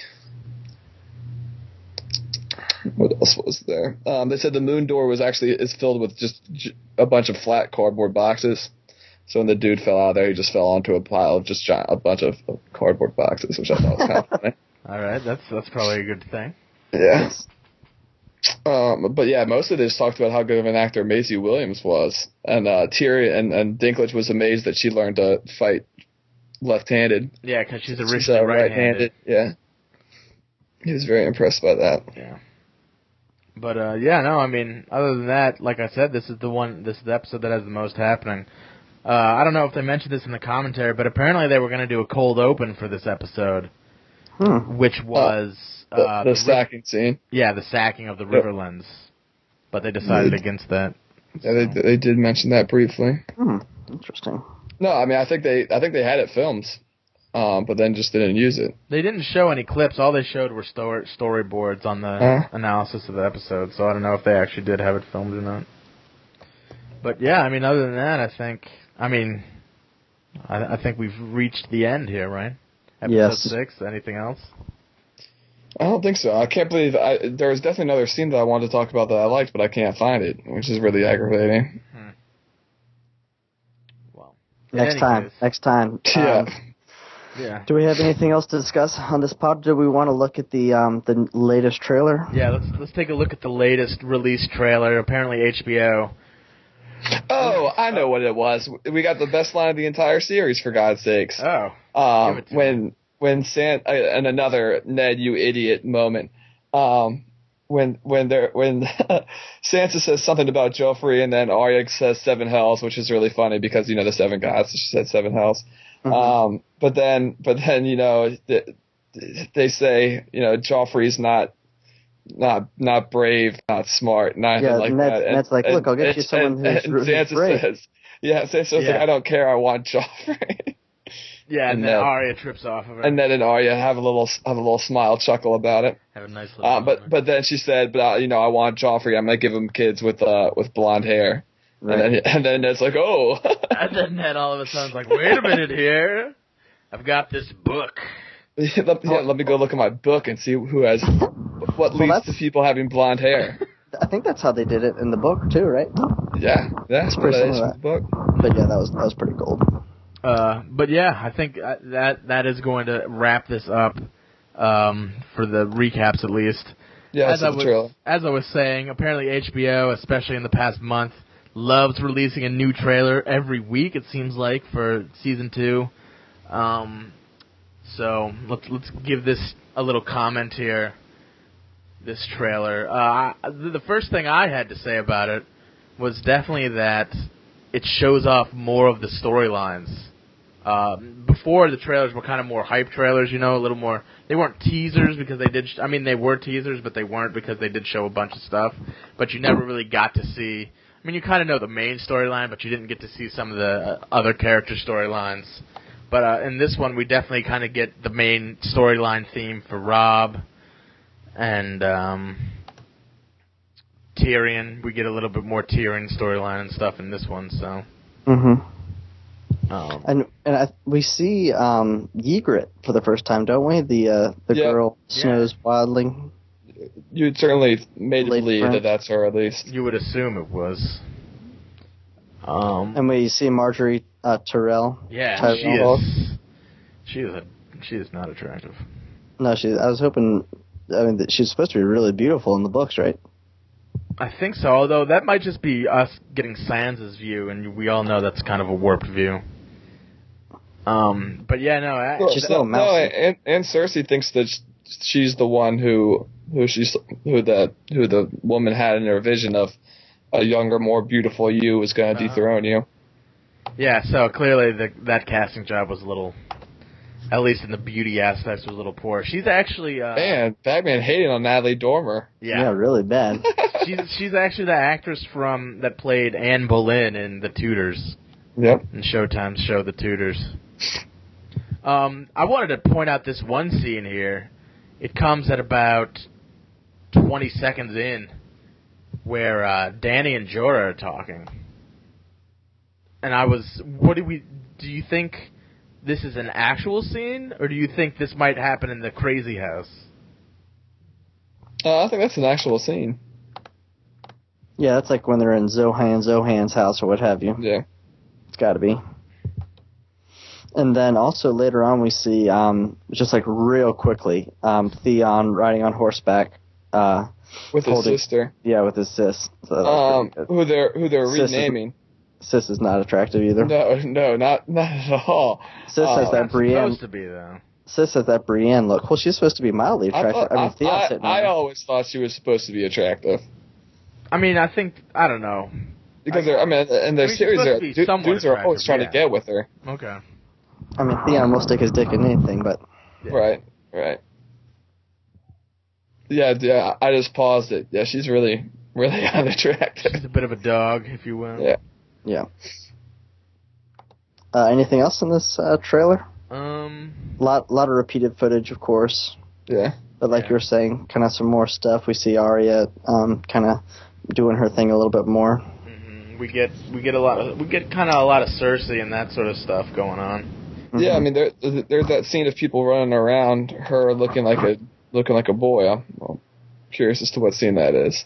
What else was there? Um, they said the moon door was actually is filled with just j- a bunch of flat cardboard boxes. So when the dude fell out of there, he just fell onto a pile of just giant, a bunch of, of cardboard boxes, which I thought was kind of funny. All right, that's that's probably a good thing. Yeah. Um, but yeah, mostly they just talked about how good of an actor Maisie Williams was, and uh, Tyrion and, and Dinklage was amazed that she learned to fight left-handed. Yeah, because she's She's, originally uh, right-handed. Yeah. He was very impressed by that. Yeah. But uh, yeah, no, I mean, other than that, like I said, this is the one, this is the episode that has the most happening. Uh, I don't know if they mentioned this in the commentary, but apparently they were going to do a cold open for this episode, hmm. which was uh, the, uh, the, the sacking scene. Yeah, the sacking of the Riverlands. But they decided They- against that. Yeah, they they did mention that briefly. Hmm. Interesting. No, I mean I think they I think they had it filmed, um, but then just didn't use it. They didn't show any clips. All they showed were story storyboards on the Uh. analysis of the episode. So I don't know if they actually did have it filmed or not. But yeah, I mean, other than that, I think I mean, I, I think we've reached the end here, right? Episode Yes. six. Anything else? I don't think so. I can't believe I, there was definitely another scene that I wanted to talk about that I liked, but I can't find it, which is really aggravating. Hmm. Well, Next any time. case. Next time. Yeah. Um, Yeah. do we have anything else to discuss on this pod? Do we want to look at the um the latest trailer? Yeah. Let's let's take a look at the latest release trailer. Apparently H B O. Oh, I know what it was. We got the best line of the entire series, for God's sakes. Oh. Um, Give it to when when San uh, and another Ned, you idiot moment. Um, when when there when Sansa says something about Joffrey, and then Arya says seven hells, which is really funny because you know the seven gods. So she said seven hells. Mm-hmm. Um, but then but then you know they, they say you know Joffrey's not. Not not brave, not smart, not Yeah, like Ned's- that. And, Ned's like, and- "Look, I'll get and, you someone and, who's- and who's Sansa brave." says, "Yeah." Sansa's like, Yeah. "I don't care. I want Joffrey." Yeah, and, And then Ned. Arya trips off of her. And Ned and Arya have a little have a little smile chuckle about it. have a nice little. Uh, but moment. but then she said, "But uh, you know, I want Joffrey. I'm gonna give him kids with uh with blonde hair." Right. And then and then Ned's like, "Oh." And then Ned all of a sudden's like, wait a minute here. I've got this book. let, yeah, let me go look at my book and see who has what leads that's- to people having blonde hair. I think that's how they did it in the book too, right? Yeah, that's pretty what it is similar. from the book. But yeah, that was that was pretty cool. Uh, but yeah, I think uh, that that is going to wrap this up um, for the recaps at least. Yeah, as that's I the was trailer. as I was saying, apparently H B O, especially in the past month, loves releasing a new trailer every week. It seems like for season two. Um, so let's let's give this a little comment here. This trailer. Uh, the first thing I had to say about it was definitely that it shows off more of the storylines. Uh, before, the trailers were kind of more hype trailers, you know, a little more. They weren't teasers because they did. Sh- I mean, they were teasers, but they weren't because they did show a bunch of stuff. But you never really got to see. I mean, you kind of know the main storyline, but you didn't get to see some of the uh, other character storylines. But uh, in this one, we definitely kind of get the main storyline theme for Robb and um, Tyrion. We get a little bit more Tyrion storyline and stuff in this one. So, Mm-hmm. um, And and I, we see um, Ygritte for the first time, don't we? The uh, the Yeah. girl Yeah. Snow's wildly. You'd certainly made Lady believe friend. that that's her at least. you would assume it was. Um, And we see Marjorie uh, Tyrell. yeah, Tyrell she Hawke. is. She is a. She is not attractive. No, she. I was hoping. I mean, that she's supposed to be really beautiful in the books, right? I think so, although that might just be us getting Sansa's view, and we all know that's kind of a warped view. Um, but yeah, no, I, Well, She's no, so no, mousy. and, and Cersei thinks that sh- she's the one who who she's who the who the woman had in her vision of a younger, more beautiful you was going to Uh-huh. dethrone you. yeah. So clearly, the, that casting job was a little, at least in the beauty aspects, was a little poor. She's actually uh, Man, Batman hating on Natalie Dormer. Yeah, yeah really bad. she's she's actually the actress from that played Anne Boleyn in The Tudors. Yep. In Showtime's show The Tudors. Um, I wanted to point out this one scene here. It comes at about twenty seconds in, where uh, Danny and Jorah are talking. And I was, what do we, do you think this is an actual scene, or do you think this might happen in the Crazy House? Uh, I think that's an actual scene. Yeah, that's like when they're in Zohan Zohan's house or what have you. Yeah. It's got to be. And then also later on we see, um, just like real quickly, um, Theon riding on horseback. Uh, with his holding, sister. Yeah, with his sis. So um, who they're who they're sis renaming. Is, sis is not attractive either. No, no, not not at all. Sis uh, has that Brienne. Supposed to be though. Sis has that Brienne look. Well, she's supposed to be mildly attractive. I, thought, I mean, Theon's I, hitting I, I her. always thought she was supposed to be attractive. I mean, I think, I don't know. Because I, they're, I mean, in their I mean, series, they're, du- dudes are always trying yeah. to get with her. Okay. I mean, Theon will stick his dick in anything, but... Yeah. Right, right. Yeah, yeah, I just paused it. Yeah, she's really, really unattractive. She's a bit of a dog, if you will. Yeah. Yeah. Uh, anything else in this uh, trailer? Um... Lot, lot of repeated footage, of course. Yeah. But like yeah. you were saying, kind of some more stuff. We see Arya um, kind of doing her thing a little bit more. Mm-hmm. We get we get a lot of we get kind of a lot of Cersei and that sort of stuff going on. Mm-hmm. Yeah, I mean, there, there's that scene of people running around, her looking like a looking like a boy. I'm well, curious as to what scene that is.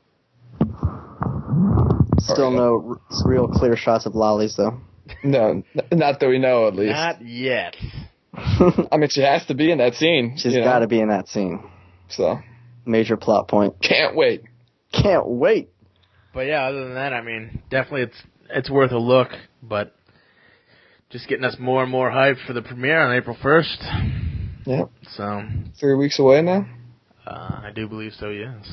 Still no r- real clear shots of lollies, though. No, not that we know, at least. Not yet. I mean, she has to be in that scene. She's you know? got to be in that scene. So, major plot point. Can't wait. Can't wait. But yeah, other than that, I mean, definitely it's it's worth a look. But just getting us more and more hyped for the premiere on April first. Yep. So three weeks away now. Uh, I do believe so. Yes.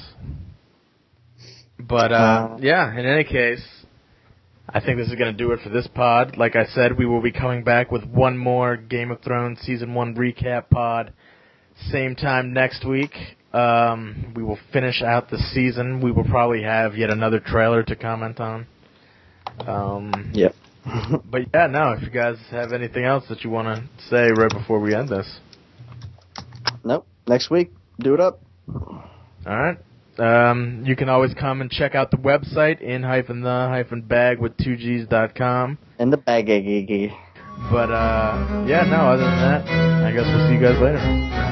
But uh, yeah, in any case, I think this is going to do it for this pod. Like I said, we will be coming back with one more Game of Thrones Season one recap pod. Same time next week. Um, we will finish out the season. We will probably have yet another trailer to comment on. Um, yep. But yeah, no, if you guys have anything else that you want to say right before we end this. Nope. Next week, do it up. All right. Um, you can always come and check out the website, in hyphen the hyphen bag with two G's dot com. In the bag. But, uh, yeah, no, other than that, I guess we'll see you guys later.